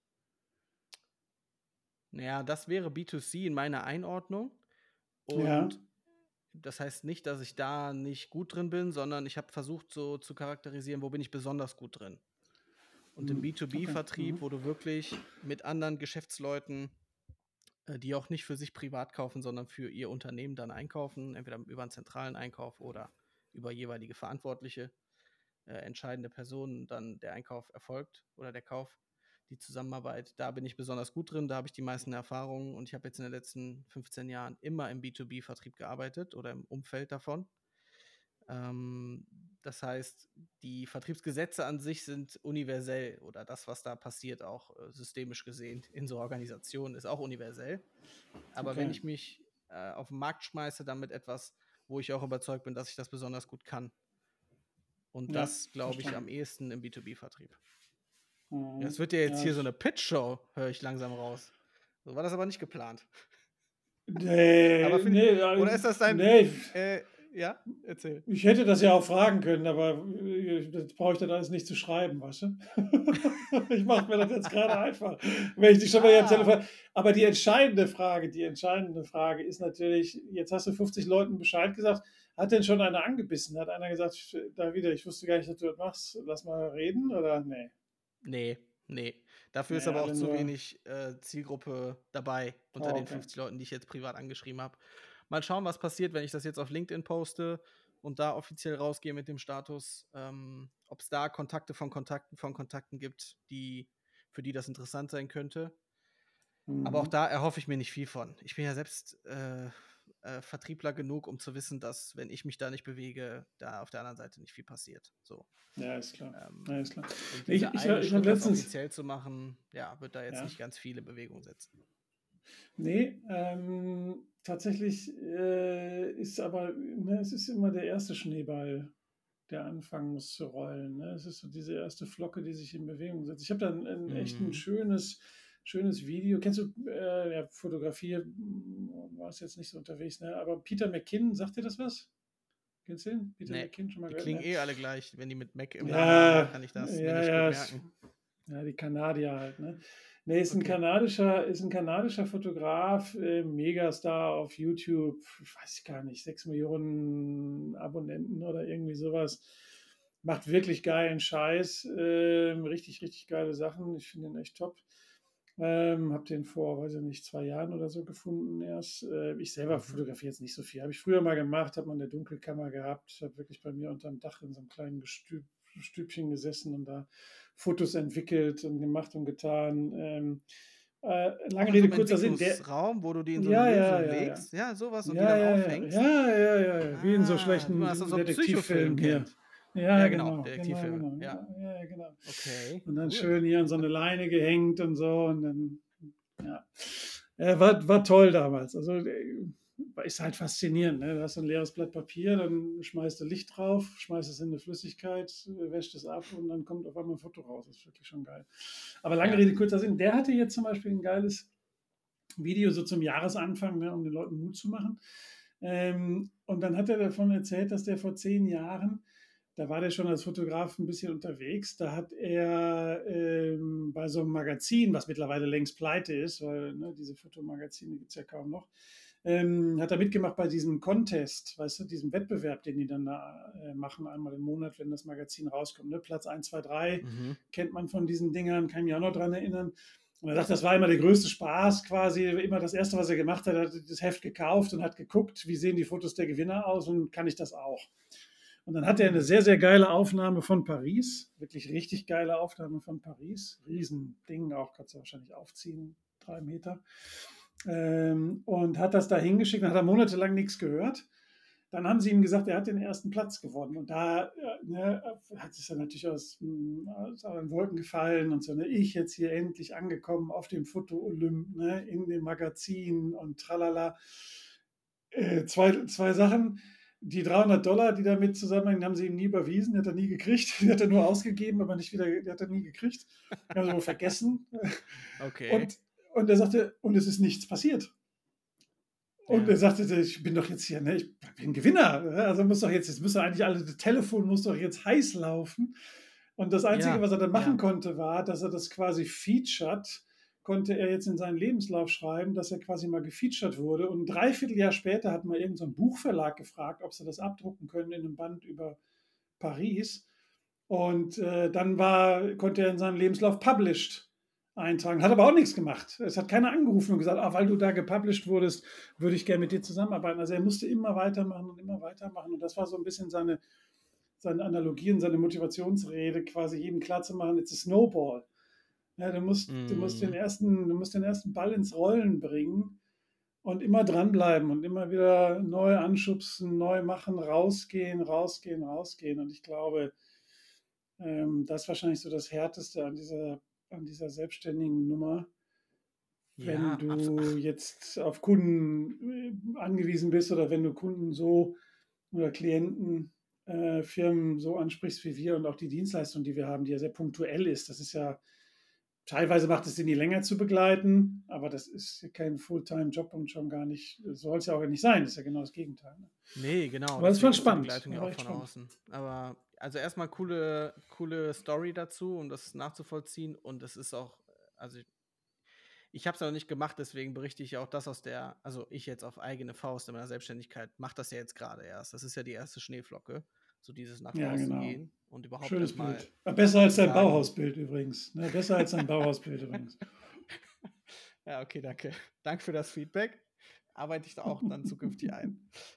B: Naja, das wäre B2C in meiner Einordnung. Und das heißt nicht, dass ich da nicht gut drin bin, sondern ich habe versucht, so zu charakterisieren, wo bin ich besonders gut drin. Und im B2B-Vertrieb, wo du wirklich mit anderen Geschäftsleuten, die auch nicht für sich privat kaufen, sondern für ihr Unternehmen dann einkaufen, entweder über einen zentralen Einkauf oder über jeweilige verantwortliche entscheidende Personen dann der Einkauf erfolgt oder der Kauf, die Zusammenarbeit, da bin ich besonders gut drin, da habe ich die meisten Erfahrungen und ich habe jetzt in den letzten 15 Jahren immer im B2B-Vertrieb gearbeitet oder im Umfeld davon. Das heißt, die Vertriebsgesetze an sich sind universell oder das, was da passiert, auch systemisch gesehen in so Organisationen, ist auch universell. Aber wenn ich mich auf den Markt schmeiße, dann mit etwas, wo ich auch überzeugt bin, dass ich das besonders gut kann. Und das, glaube ich, am ehesten im B2B-Vertrieb. Ja, es wird ja jetzt
A: Ja,
B: hier so eine Pitch-Show, höre ich langsam raus. So war das aber nicht geplant. Aber
A: nee, nee,
B: oder ist das dein,
A: nee.
B: ja, erzähl.
A: Ich hätte das ja auch fragen können, aber das brauche ich dann alles nicht zu schreiben, weißt du? Ich mache mir das jetzt gerade einfach, wenn ich dich schon mal hier am
B: Ah,
A: Telefon. Aber die entscheidende Frage ist natürlich, jetzt hast du 50 Leuten Bescheid gesagt, hat denn schon einer angebissen? Hat einer gesagt, David, ich wusste gar nicht, dass du das machst, lass mal reden oder nee?
B: nee. Dafür ist
A: Nee,
B: aber auch
A: alle
B: zu
A: nur,
B: wenig Zielgruppe dabei unter
A: oh,
B: den
A: okay.
B: 50 Leuten, die ich jetzt privat angeschrieben habe. Mal schauen, was passiert, wenn ich das jetzt auf LinkedIn poste und da offiziell rausgehe mit dem Status, ob es da Kontakte von Kontakten gibt, für die das interessant sein könnte. Aber auch
A: Mhm.
B: da erhoffe ich mir nicht viel von. Ich bin ja selbst Vertriebler genug, um zu wissen, dass, wenn ich mich da nicht bewege, da auf der anderen Seite nicht viel passiert. So.
A: Ja, ist klar. Ja, ist klar.
B: Und
A: Ich,
B: dieser
A: ich,
B: eine
A: ich habe
B: Schritt, das
A: letztens,
B: offiziell zu machen, ja, wird da jetzt
A: ja.
B: nicht ganz viel in Bewegung setzen.
A: Nee, tatsächlich ist aber, ne, es ist immer der erste Schneeball, der anfangen muss zu rollen. Ne? Es ist so diese erste Flocke, die sich in Bewegung setzt. Ich habe da echt ein
B: Mhm.
A: schönes Video. Kennst du, ja, Fotografie, war es jetzt nicht so unterwegs, ne? Aber Peter McKinnon, sagt dir das was? Kennst du den? Peter
B: Nee,
A: McKinnon schon mal
B: die
A: gehört?
B: klingen
A: Ne?
B: eh alle gleich. Wenn die mit Mac im Namen haben, dann
A: Ja,
B: kann ich das mir
A: ja,
B: nicht gut
A: ja,
B: merken.
A: ja, die Kanadier halt, ne? Nee,
B: Okay.
A: ist ein kanadischer Fotograf, Megastar auf YouTube, ich weiß gar nicht, 6 Millionen Abonnenten oder irgendwie sowas. Macht wirklich geilen Scheiß, richtig, richtig geile Sachen. Ich finde ihn echt top. Habe den vor, weiß ich nicht, 2 Jahren oder so gefunden erst. Ich selber
B: Mhm.
A: fotografiere jetzt nicht so viel. Habe ich früher mal gemacht, habe mal eine Dunkelkammer gehabt. Habe wirklich bei mir unterm Dach in so einem kleinen Stübchen gesessen und da Fotos entwickelt und gemacht und getan.
B: Auch
A: Lange
B: in so
A: Rede,
B: einem
A: kurzer Sinn. Der,
B: Entwicklungsraum, wo du die in so eine
A: ja, ja,
B: Lösung
A: ja, ja.
B: legst. Ja, sowas und die
A: Ja,
B: dann
A: ja, ja,
B: aufhängst.
A: ja, ja, ja, ja. Wie in so
B: Ah, wie man das aus
A: schlechten
B: so einem Psychofilm
A: Detektivfilmen hier.
B: kennt.
A: Ja,
B: Ja, genau,
A: genau, genau,
B: Detektivfilme.
A: genau,
B: Ja.
A: genau, ja, genau.
B: Okay,
A: Und dann
B: cool.
A: schön hier an so eine Leine gehängt und so und dann, ja. War toll damals. Also ist halt faszinierend. Ne? Du hast ein leeres Blatt Papier, dann schmeißt du Licht drauf, schmeißt es in eine Flüssigkeit, wäscht es ab und dann kommt auf einmal ein Foto raus. Das ist wirklich schon geil. Aber lange
B: Ja.
A: Rede, kurzer Sinn. Der hatte jetzt zum Beispiel ein geiles Video so zum Jahresanfang, ne, um den Leuten Mut zu machen. Und dann hat er davon erzählt, dass der vor 10 Jahren, da war der schon als Fotograf ein bisschen unterwegs, da hat er bei so einem Magazin, was mittlerweile längst pleite ist, weil ne, diese Fotomagazine gibt es ja kaum noch, hat er mitgemacht bei diesem Contest, weißt du, diesem Wettbewerb, den die dann da machen, einmal im Monat, wenn das Magazin rauskommt. Ne? Platz 1, 2, 3
B: Mhm.
A: kennt man von diesen Dingern, kann ich mich auch noch dran erinnern. Und er sagt, das war immer der größte Spaß quasi. Immer das Erste, was er gemacht hat, hat das Heft gekauft und hat geguckt, wie sehen die Fotos der Gewinner aus und kann ich das auch. Und dann hat er eine sehr, sehr geile Aufnahme von Paris. Wirklich richtig geile Aufnahme von Paris. Riesending, auch kannst du wahrscheinlich aufziehen, 3 Meter. Und hat das da hingeschickt und hat er monatelang nichts gehört. Dann haben sie ihm gesagt, er hat den ersten Platz gewonnen. Und da ne, hat es dann natürlich aus den Wolken gefallen und so. Ne, ich jetzt hier endlich angekommen auf dem Foto-Olymp, ne, in dem Magazin und tralala. Zwei Sachen. Die $300, die damit zusammenhängen, haben sie ihm nie überwiesen. Die hat er nie gekriegt. Die hat er nur ausgegeben, aber nicht wieder, die hat er nie gekriegt. Die haben sie wohl vergessen.
B: Okay.
A: Und er sagte, und es ist nichts passiert. Und
B: Ja.
A: er sagte, ich bin doch jetzt hier, ne, ich bin Gewinner. Also muss doch jetzt müsste eigentlich das Telefon muss doch jetzt heiß laufen. Und das Einzige,
B: Ja.
A: was er dann machen
B: Ja.
A: konnte, war, dass er das quasi featured, konnte er jetzt in seinen Lebenslauf schreiben, dass er quasi mal gefeatured wurde. Und ein Dreivierteljahr später hat mal irgendein so Buchverlag gefragt, ob sie das abdrucken können in einem Band über Paris. Und dann konnte er in seinem Lebenslauf published eintragen. Hat aber auch nichts gemacht. Es hat keiner angerufen und gesagt, weil du da gepublished wurdest, würde ich gerne mit dir zusammenarbeiten. Also er musste immer weitermachen und immer weitermachen. Und das war so ein bisschen seine Analogie und seine Motivationsrede, quasi jedem klarzumachen, it's a snowball. Ja,
B: Mhm.
A: du musst den ersten Ball ins Rollen bringen und immer dranbleiben und immer wieder neu anschubsen, neu machen, rausgehen, rausgehen, rausgehen. Und ich glaube, das ist wahrscheinlich so das Härteste an dieser selbstständigen Nummer, wenn
B: Ja,
A: du jetzt auf Kunden angewiesen bist oder wenn du Kunden so oder Klienten, Firmen so ansprichst wie wir und auch die Dienstleistung, die wir haben, die ja sehr punktuell ist. Das ist ja Teilweise macht es Sinn, die länger zu begleiten, aber das ist kein Fulltime-Job und schon gar nicht, soll es ja auch nicht sein, das ist ja genau das Gegenteil. Ne?
B: Nee, genau.
A: Aber das war
B: Deswegen ist die
A: spannend.
B: Begleitung ja auch von außen. Aber also erstmal coole Story dazu, um das nachzuvollziehen. Und es ist auch, also ich habe es noch nicht gemacht, deswegen berichte ich ja auch das also ich jetzt auf eigene Faust in meiner Selbstständigkeit, mache das ja jetzt gerade erst. Das ist ja die erste Schneeflocke, so dieses nach
A: Ja,
B: draußen
A: genau.
B: gehen und überhaupt
A: Schönes
B: erstmal
A: Bild. Besser als dein
B: sagen.
A: Bauhausbild übrigens. Ne? Besser als dein Bauhausbild übrigens.
B: Ja, okay, danke. Danke für das Feedback. Arbeite ich da auch dann zukünftig ein.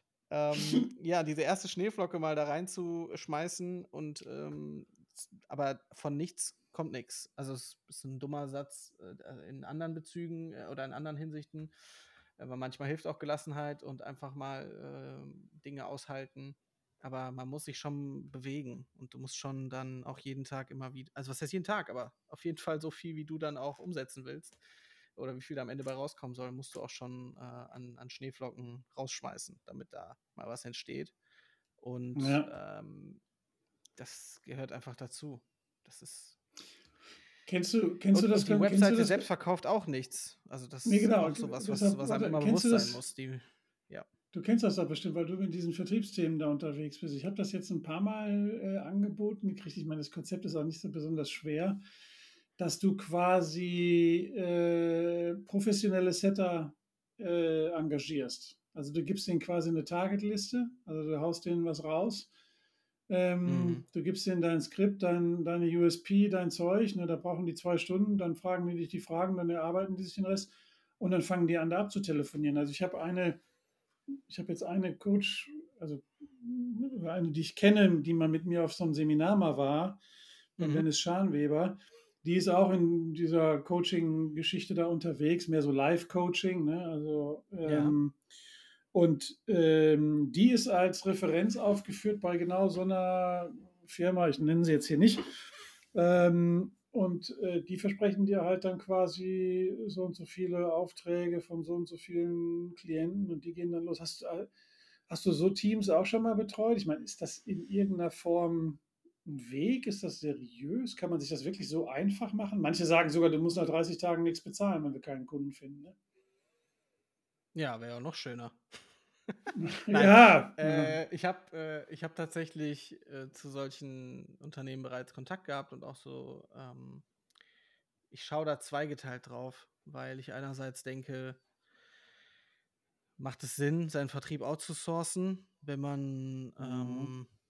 B: Ja, diese erste Schneeflocke mal da reinzuschmeißen und aber von nichts kommt nichts. Also es ist ein dummer Satz in anderen Bezügen oder in anderen Hinsichten. Aber manchmal hilft auch Gelassenheit und einfach mal Dinge aushalten. Aber man muss sich schon bewegen und du musst schon dann auch jeden Tag immer wieder, also was heißt jeden Tag, aber auf jeden Fall so viel, wie du dann auch umsetzen willst oder wie viel da am Ende bei rauskommen soll, musst du auch schon an Schneeflocken rausschmeißen, damit da mal was entsteht. Und
A: Ja.
B: das gehört einfach dazu. Das ist.
A: Kennst du das?
B: Und die
A: Kennst du
B: Webseite
A: das?
B: selbst verkauft auch nichts. Also das
A: Nee,
B: ist
A: genau.
B: auch sowas,
A: Deshalb,
B: was einem
A: warte,
B: immer
A: kennst du
B: bewusst sein
A: das?
B: muss. Ja.
A: Du kennst das doch bestimmt, weil du mit diesen Vertriebsthemen da unterwegs bist. Ich habe das jetzt ein paar Mal angeboten gekriegt. Ich meine, das Konzept ist auch nicht so besonders schwer, dass du quasi professionelle Setter engagierst. Also du gibst denen quasi eine Targetliste, also du haust denen was raus.
B: Mhm.
A: Du gibst denen dein Skript, deine USP, dein Zeug, ne, da brauchen die 2 Stunden, dann fragen die dich die Fragen, dann erarbeiten die sich den Rest und dann fangen die an, da abzutelefonieren. Also ich habe jetzt eine Coach, also eine, die ich kenne, die mal mit mir auf so einem Seminar mal war, beim
B: Mhm.
A: Dennis Scharnweber, die ist auch in dieser Coaching-Geschichte da unterwegs, mehr so Live-Coaching, ne? Also
B: Ja.
A: und die ist als Referenz aufgeführt bei genau so einer Firma, ich nenne sie jetzt hier nicht. Und die versprechen dir halt dann quasi so und so viele Aufträge von so und so vielen Klienten und die gehen dann los. Hast du so Teams auch schon mal betreut? Ich meine, ist das in irgendeiner Form ein Weg? Ist das seriös? Kann man sich das wirklich so einfach machen? Manche sagen sogar, du musst nach 30 Tagen nichts bezahlen, wenn wir keinen Kunden finden. Ne?
B: Ja, wäre ja noch schöner. Nein,
A: Ja.
B: ich hab tatsächlich zu solchen Unternehmen bereits Kontakt gehabt und auch so, ich schaue da zweigeteilt drauf, weil ich einerseits denke, macht es Sinn, seinen Vertrieb outzusourcen,
A: Mhm.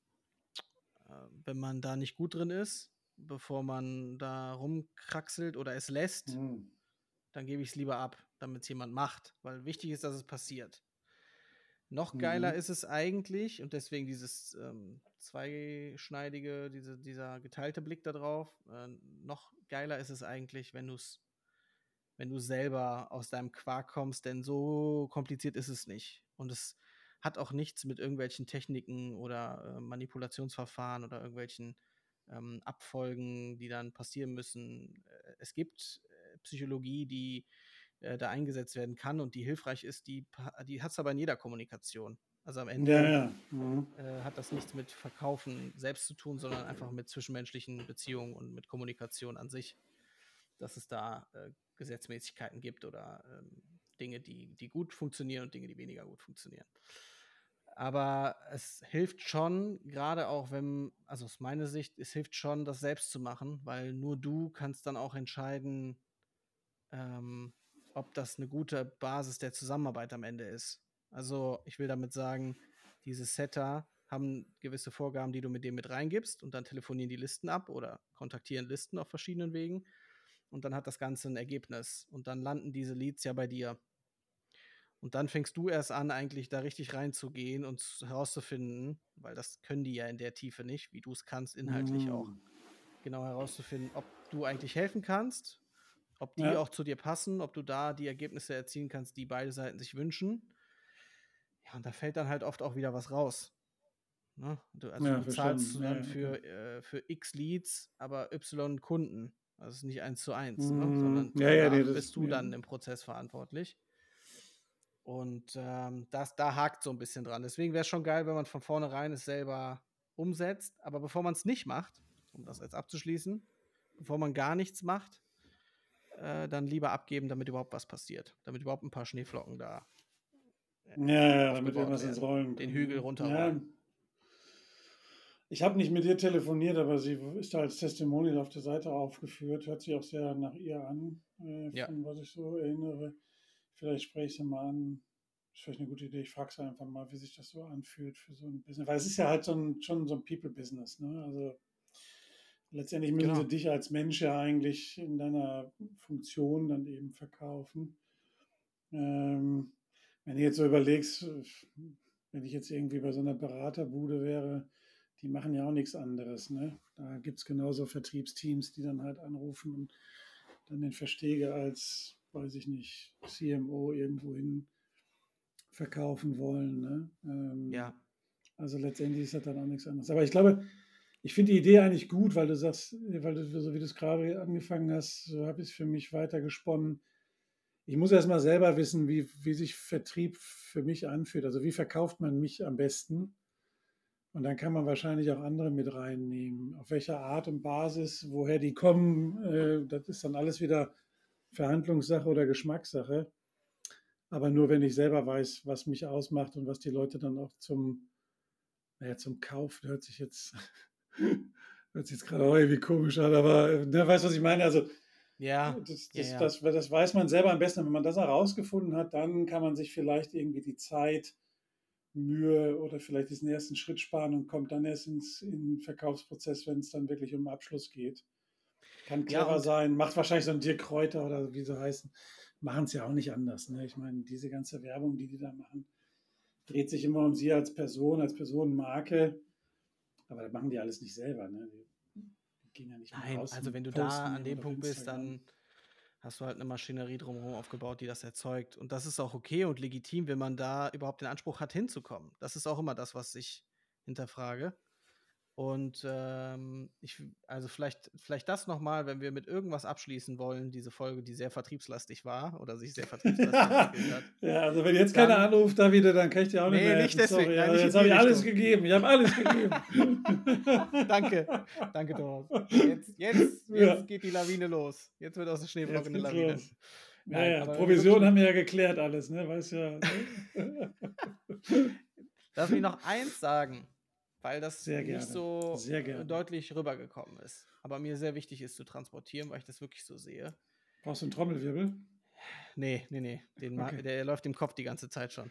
B: wenn man da nicht gut drin ist, bevor man da rumkraxelt oder es lässt,
A: Mhm.
B: dann gebe ich es lieber ab, damit es jemand macht, weil wichtig ist, dass es passiert. Noch geiler
A: Mhm.
B: ist es eigentlich, und deswegen dieses zweischneidige, dieser geteilte Blick da drauf, noch geiler ist es eigentlich, wenn du selber aus deinem Quark kommst, denn so kompliziert ist es nicht. Und es hat auch nichts mit irgendwelchen Techniken oder Manipulationsverfahren oder irgendwelchen Abfolgen, die dann passieren müssen. Es gibt Psychologie, die da eingesetzt werden kann und die hilfreich ist, die hat es aber in jeder Kommunikation. Also am
A: Ja,
B: Ende
A: ja. Mhm.
B: hat das nichts mit Verkaufen selbst zu tun, sondern einfach mit zwischenmenschlichen Beziehungen und mit Kommunikation an sich, dass es da Gesetzmäßigkeiten gibt oder Dinge, die gut funktionieren und Dinge, die weniger gut funktionieren. Aber es hilft schon, gerade auch wenn, also aus meiner Sicht, es hilft schon, das selbst zu machen, weil nur du kannst dann auch entscheiden, ähm, ob das eine gute Basis der Zusammenarbeit am Ende ist. Also ich will damit sagen, diese Setter haben gewisse Vorgaben, die du mit dem mit reingibst und dann telefonieren die Listen ab oder kontaktieren Listen auf verschiedenen Wegen und dann hat das Ganze ein Ergebnis und dann landen diese Leads ja bei dir. Und dann fängst du erst an, eigentlich da richtig reinzugehen und herauszufinden, weil das können die ja in der Tiefe nicht, wie du es kannst, inhaltlich auch,
A: Mhm.
B: genau herauszufinden, ob du eigentlich helfen kannst, ob die
A: Ja,
B: auch zu dir passen, ob du da die Ergebnisse erzielen kannst, die beide Seiten sich wünschen. Ja, und da fällt dann halt oft auch wieder was raus. Ne? Also
A: ja,
B: du zahlst
A: verstanden.
B: dann
A: Ja, okay.
B: für X Leads, aber Y Kunden. Also es ist nicht 1:1, ne?
A: Mhm.
B: Sondern
A: Ja, ja, nee,
B: danach
A: das,
B: bist du
A: ja.
B: dann im Prozess verantwortlich. Und da hakt so ein bisschen dran. Deswegen wäre es schon geil, wenn man von vornherein es selber umsetzt. Aber bevor man es nicht macht, um das jetzt abzuschließen, bevor man gar nichts macht, dann lieber abgeben, damit überhaupt was passiert. Damit überhaupt ein paar Schneeflocken da
A: Ja, damit
B: aufgebaut
A: irgendwas ins
B: werden.
A: Rollen
B: Den
A: kommt.
B: Hügel
A: Ja,
B: runterrollen.
A: ich habe nicht mit ihr telefoniert, aber sie ist da als Testimonial auf der Seite aufgeführt. Hört sich auch sehr nach ihr an,
B: Ja,
A: von was ich so erinnere. Vielleicht spreche ich sie mal an. Das ist vielleicht eine gute Idee. Ich frage sie einfach mal, wie sich das so anfühlt für so ein Business. Weil es ist ja halt schon so ein People-Business. Ne? Also letztendlich müssen sie
B: genau.
A: dich als Mensch ja eigentlich in deiner Funktion dann eben verkaufen. Ähm, wenn du jetzt so überlegst, wenn ich jetzt irgendwie bei so einer Beraterbude wäre, die machen ja auch nichts anderes. Ne? Da gibt es genauso Vertriebsteams, die dann halt anrufen und dann den Versteger als, weiß ich nicht, CMO irgendwohin verkaufen wollen. Ne?
B: Ja,
A: Also letztendlich ist das dann auch nichts anderes. Aber ich glaube, ich finde die Idee eigentlich gut, weil du sagst, weil du, so wie du es gerade angefangen hast, so habe ich es für mich weiter gesponnen. Ich muss erst mal selber wissen, wie sich Vertrieb für mich anfühlt. Also wie verkauft man mich am besten? Und dann kann man wahrscheinlich auch andere mit reinnehmen. Auf welcher Art und Basis, woher die kommen, das ist dann alles wieder Verhandlungssache oder Geschmackssache. Aber nur wenn ich selber weiß, was mich ausmacht und was die Leute dann auch zum Kauf, hört sich jetzt gerade auch irgendwie komisch an, aber ne, weißt du, was ich meine? Also
B: ja, ja.
A: das weiß man selber am besten. Wenn man das herausgefunden hat, dann kann man sich vielleicht irgendwie die Zeit, Mühe oder vielleicht diesen ersten Schritt sparen und kommt dann erst in den Verkaufsprozess, wenn es dann wirklich um Abschluss geht. Kann
B: Ja,
A: clever
B: und
A: sein, macht wahrscheinlich so ein Dirk Kräuter oder wie sie heißen, machen es ja auch nicht anders. Ne? Ich meine, diese ganze Werbung, die da machen, dreht sich immer um sie als Person, als Personenmarke. Aber das machen die alles nicht selber. Ne? Die gehen ja nicht mehr
B: nein,
A: raus
B: also wenn
A: und
B: du da
A: posten
B: an dem
A: irgendwas auf
B: Punkt bist,
A: Instagram.
B: dann hast du halt eine Maschinerie drumherum aufgebaut, die das erzeugt. Und das ist auch okay und legitim, wenn man da überhaupt den Anspruch hat, hinzukommen. Das ist auch immer das, was ich hinterfrage. Und also vielleicht das nochmal, wenn wir mit irgendwas abschließen wollen, diese Folge, die sehr vertriebslastig war oder sich sehr vertriebslastig entwickelt hat.
A: Ja, also wenn jetzt keiner
B: Dann,
A: anruft, Davide, dann kann ich dir auch nicht
B: nee,
A: mehr
B: nicht
A: helfen.
B: deswegen,
A: Sorry,
B: nein,
A: also
B: nicht in
A: jetzt
B: die
A: habe ich alles
B: Richtung.
A: gegeben. Ich habe alles gegeben.
B: Danke, danke, Thomas.
A: Ja,
B: Jetzt geht die Lawine los. Jetzt wird aus der Schneeflocke
A: jetzt
B: eine
A: geht's
B: Lawine.
A: los. Ja,
B: Nein,
A: ja,
B: aber wenn wir wirklich
A: Provision haben wir ja geklärt alles, ne? Weißt ja. Ne?
B: Lass mich noch eins sagen, weil das
A: Sehr
B: nicht
A: gerne.
B: so
A: Sehr gerne.
B: deutlich rübergekommen ist, aber mir sehr wichtig ist zu transportieren, weil ich das wirklich so sehe.
A: Brauchst du einen Trommelwirbel?
B: Nee.
A: Okay.
B: Der läuft im Kopf die ganze Zeit schon.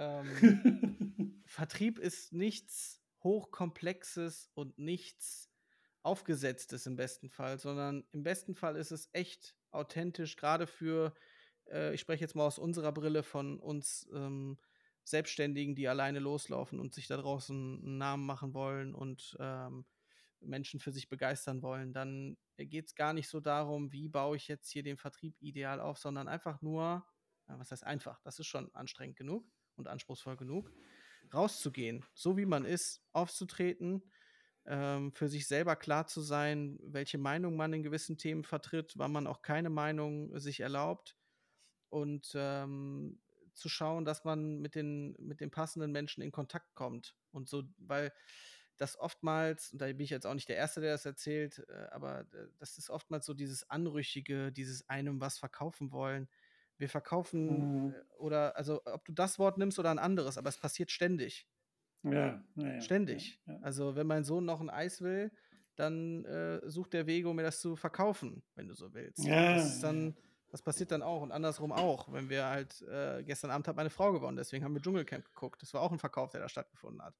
B: Vertrieb ist nichts Hochkomplexes und nichts Aufgesetztes im besten Fall, sondern im besten Fall ist es echt authentisch, gerade für, ich spreche jetzt mal aus unserer Brille von uns Selbstständigen, die alleine loslaufen und sich da draußen einen Namen machen wollen und Menschen für sich begeistern wollen, dann geht es gar nicht so darum, wie baue ich jetzt hier den Vertrieb ideal auf, sondern einfach nur, was heißt einfach, das ist schon anstrengend genug und anspruchsvoll genug, rauszugehen, so wie man ist, aufzutreten, für sich selber klar zu sein, welche Meinung man in gewissen Themen vertritt, wann man auch keine Meinung sich erlaubt und zu schauen, dass man mit den passenden Menschen in Kontakt kommt. Und so, weil das oftmals, und da bin ich jetzt auch nicht der Erste, der das erzählt, aber das ist oftmals so dieses Anrüchige, dieses einem was verkaufen wollen. Wir verkaufen,
A: Mhm.
B: oder, also, ob du das Wort nimmst oder ein anderes, aber es passiert ständig.
A: Ja, ja.
B: Ständig. Also, wenn mein Sohn noch ein Eis will, dann sucht der Wege, um mir das zu verkaufen, wenn du so willst. Und
A: Ja, ja.
B: das passiert dann auch und andersrum auch. Wenn wir halt, gestern Abend hat meine Frau gewonnen, deswegen haben wir Dschungelcamp geguckt. Das war auch ein Verkauf, der da stattgefunden hat.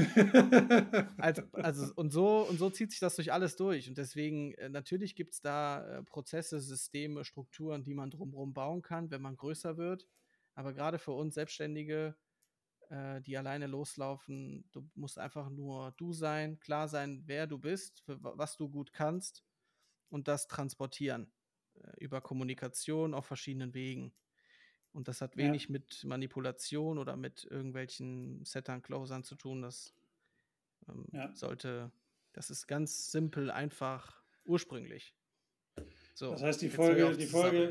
B: Und so zieht sich das durch alles durch. Und deswegen, natürlich gibt es da Prozesse, Systeme, Strukturen, die man drumherum bauen kann, wenn man größer wird. Aber gerade für uns Selbstständige, die alleine loslaufen, du musst einfach nur du sein, klar sein, wer du bist, was du gut kannst und das transportieren über Kommunikation auf verschiedenen Wegen. Und das hat
A: Ja,
B: wenig mit Manipulation oder mit irgendwelchen Settern, Closern zu tun.
A: ja.
B: Das ist ganz simpel, einfach, ursprünglich.
A: Das
B: So,
A: heißt,
B: jetzt höre ich auf
A: Die
B: zu
A: Folge,
B: sabbeln.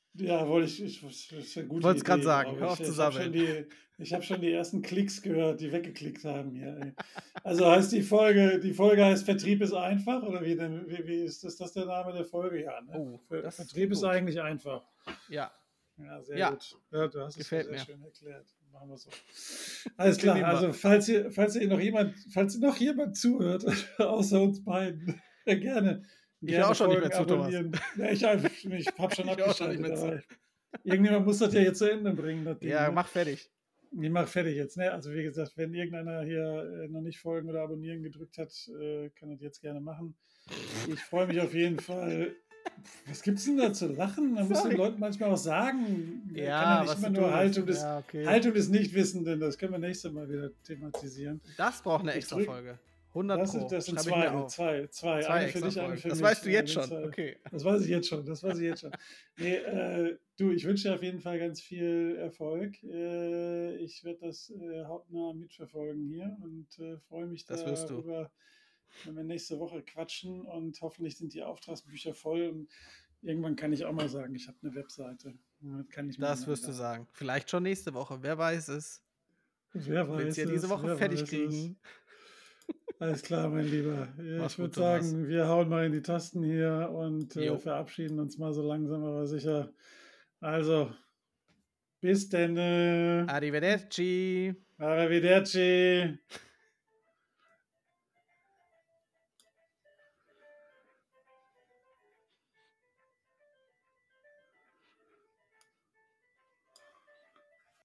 A: Ja, das ist eine gute
B: Wollte es gerade
A: Idee,
B: sagen.
A: glaube
B: Hör
A: ich.
B: auf zu sabbeln.
A: Ich habe schon die ersten Klicks gehört, die weggeklickt haben hier. Ey. Also heißt die Folge heißt Vertrieb ist einfach, oder wie denn? Wie ist das der Name der Folge? Ja, ne?
B: Oh, das
A: Vertrieb
B: klingt
A: ist
B: gut.
A: eigentlich einfach.
B: Ja,
A: Ja, sehr
B: ja,
A: gut. Ja, du hast es ja
B: gefällt
A: sehr
B: mir.
A: schön erklärt. Machen wir so. Alles
B: Den
A: klar.
B: nehmen wir.
A: Also falls noch jemand zuhört, außer uns beiden, gerne
B: Ich höre auch schon nicht mehr
A: Folgen
B: zu, Thomas.
A: abonnieren. Ja, ich habe schon
B: Ich höre auch schon nicht
A: abgeschaltet,
B: mehr zu.
A: aber irgendjemand muss das ja jetzt zu Ende bringen, das Ding.
B: Ja,
A: Ne?
B: mach fertig.
A: Ich mache fertig jetzt. Ne? Also wie gesagt, wenn irgendeiner hier noch nicht folgen oder abonnieren gedrückt hat, kann das jetzt gerne machen. Ich freue mich auf jeden Fall. Was gibt's denn da zu lachen? Man muss den Leuten manchmal auch sagen. Kann ja nicht
B: was
A: immer
B: du
A: nur
B: tust.
A: Haltung des Nichtwissenden. Das können wir nächstes Mal wieder thematisieren.
B: Das braucht eine extra Folge. 100 Pro.
A: Das sind
B: Schreib ich mir auf.
A: zwei. Eine für dich, eine für mich.
B: Das weißt du jetzt
A: Ja,
B: schon. Okay.
A: Das weiß ich jetzt schon. Nee, du, ich wünsche dir auf jeden Fall ganz viel Erfolg. Ich werde das hautnah mitverfolgen hier und freue mich
B: Das wirst du.
A: darüber, wenn wir nächste Woche quatschen, und hoffentlich sind die Auftragsbücher voll und irgendwann kann ich auch mal sagen, ich habe eine Webseite.
B: Das wirst du sagen. Vielleicht schon nächste Woche. Wer weiß es.
A: Wer weiß
B: Willst du ja diese Woche fertig kriegen.
A: Alles klar, mein Lieber.
B: Mach's
A: Ich würde
B: gut, Thomas.
A: sagen, wir hauen mal in die Tasten hier und
B: Jo.
A: verabschieden uns mal so langsam, aber sicher. Also, bis denn.
B: Arrivederci.
A: Arrivederci.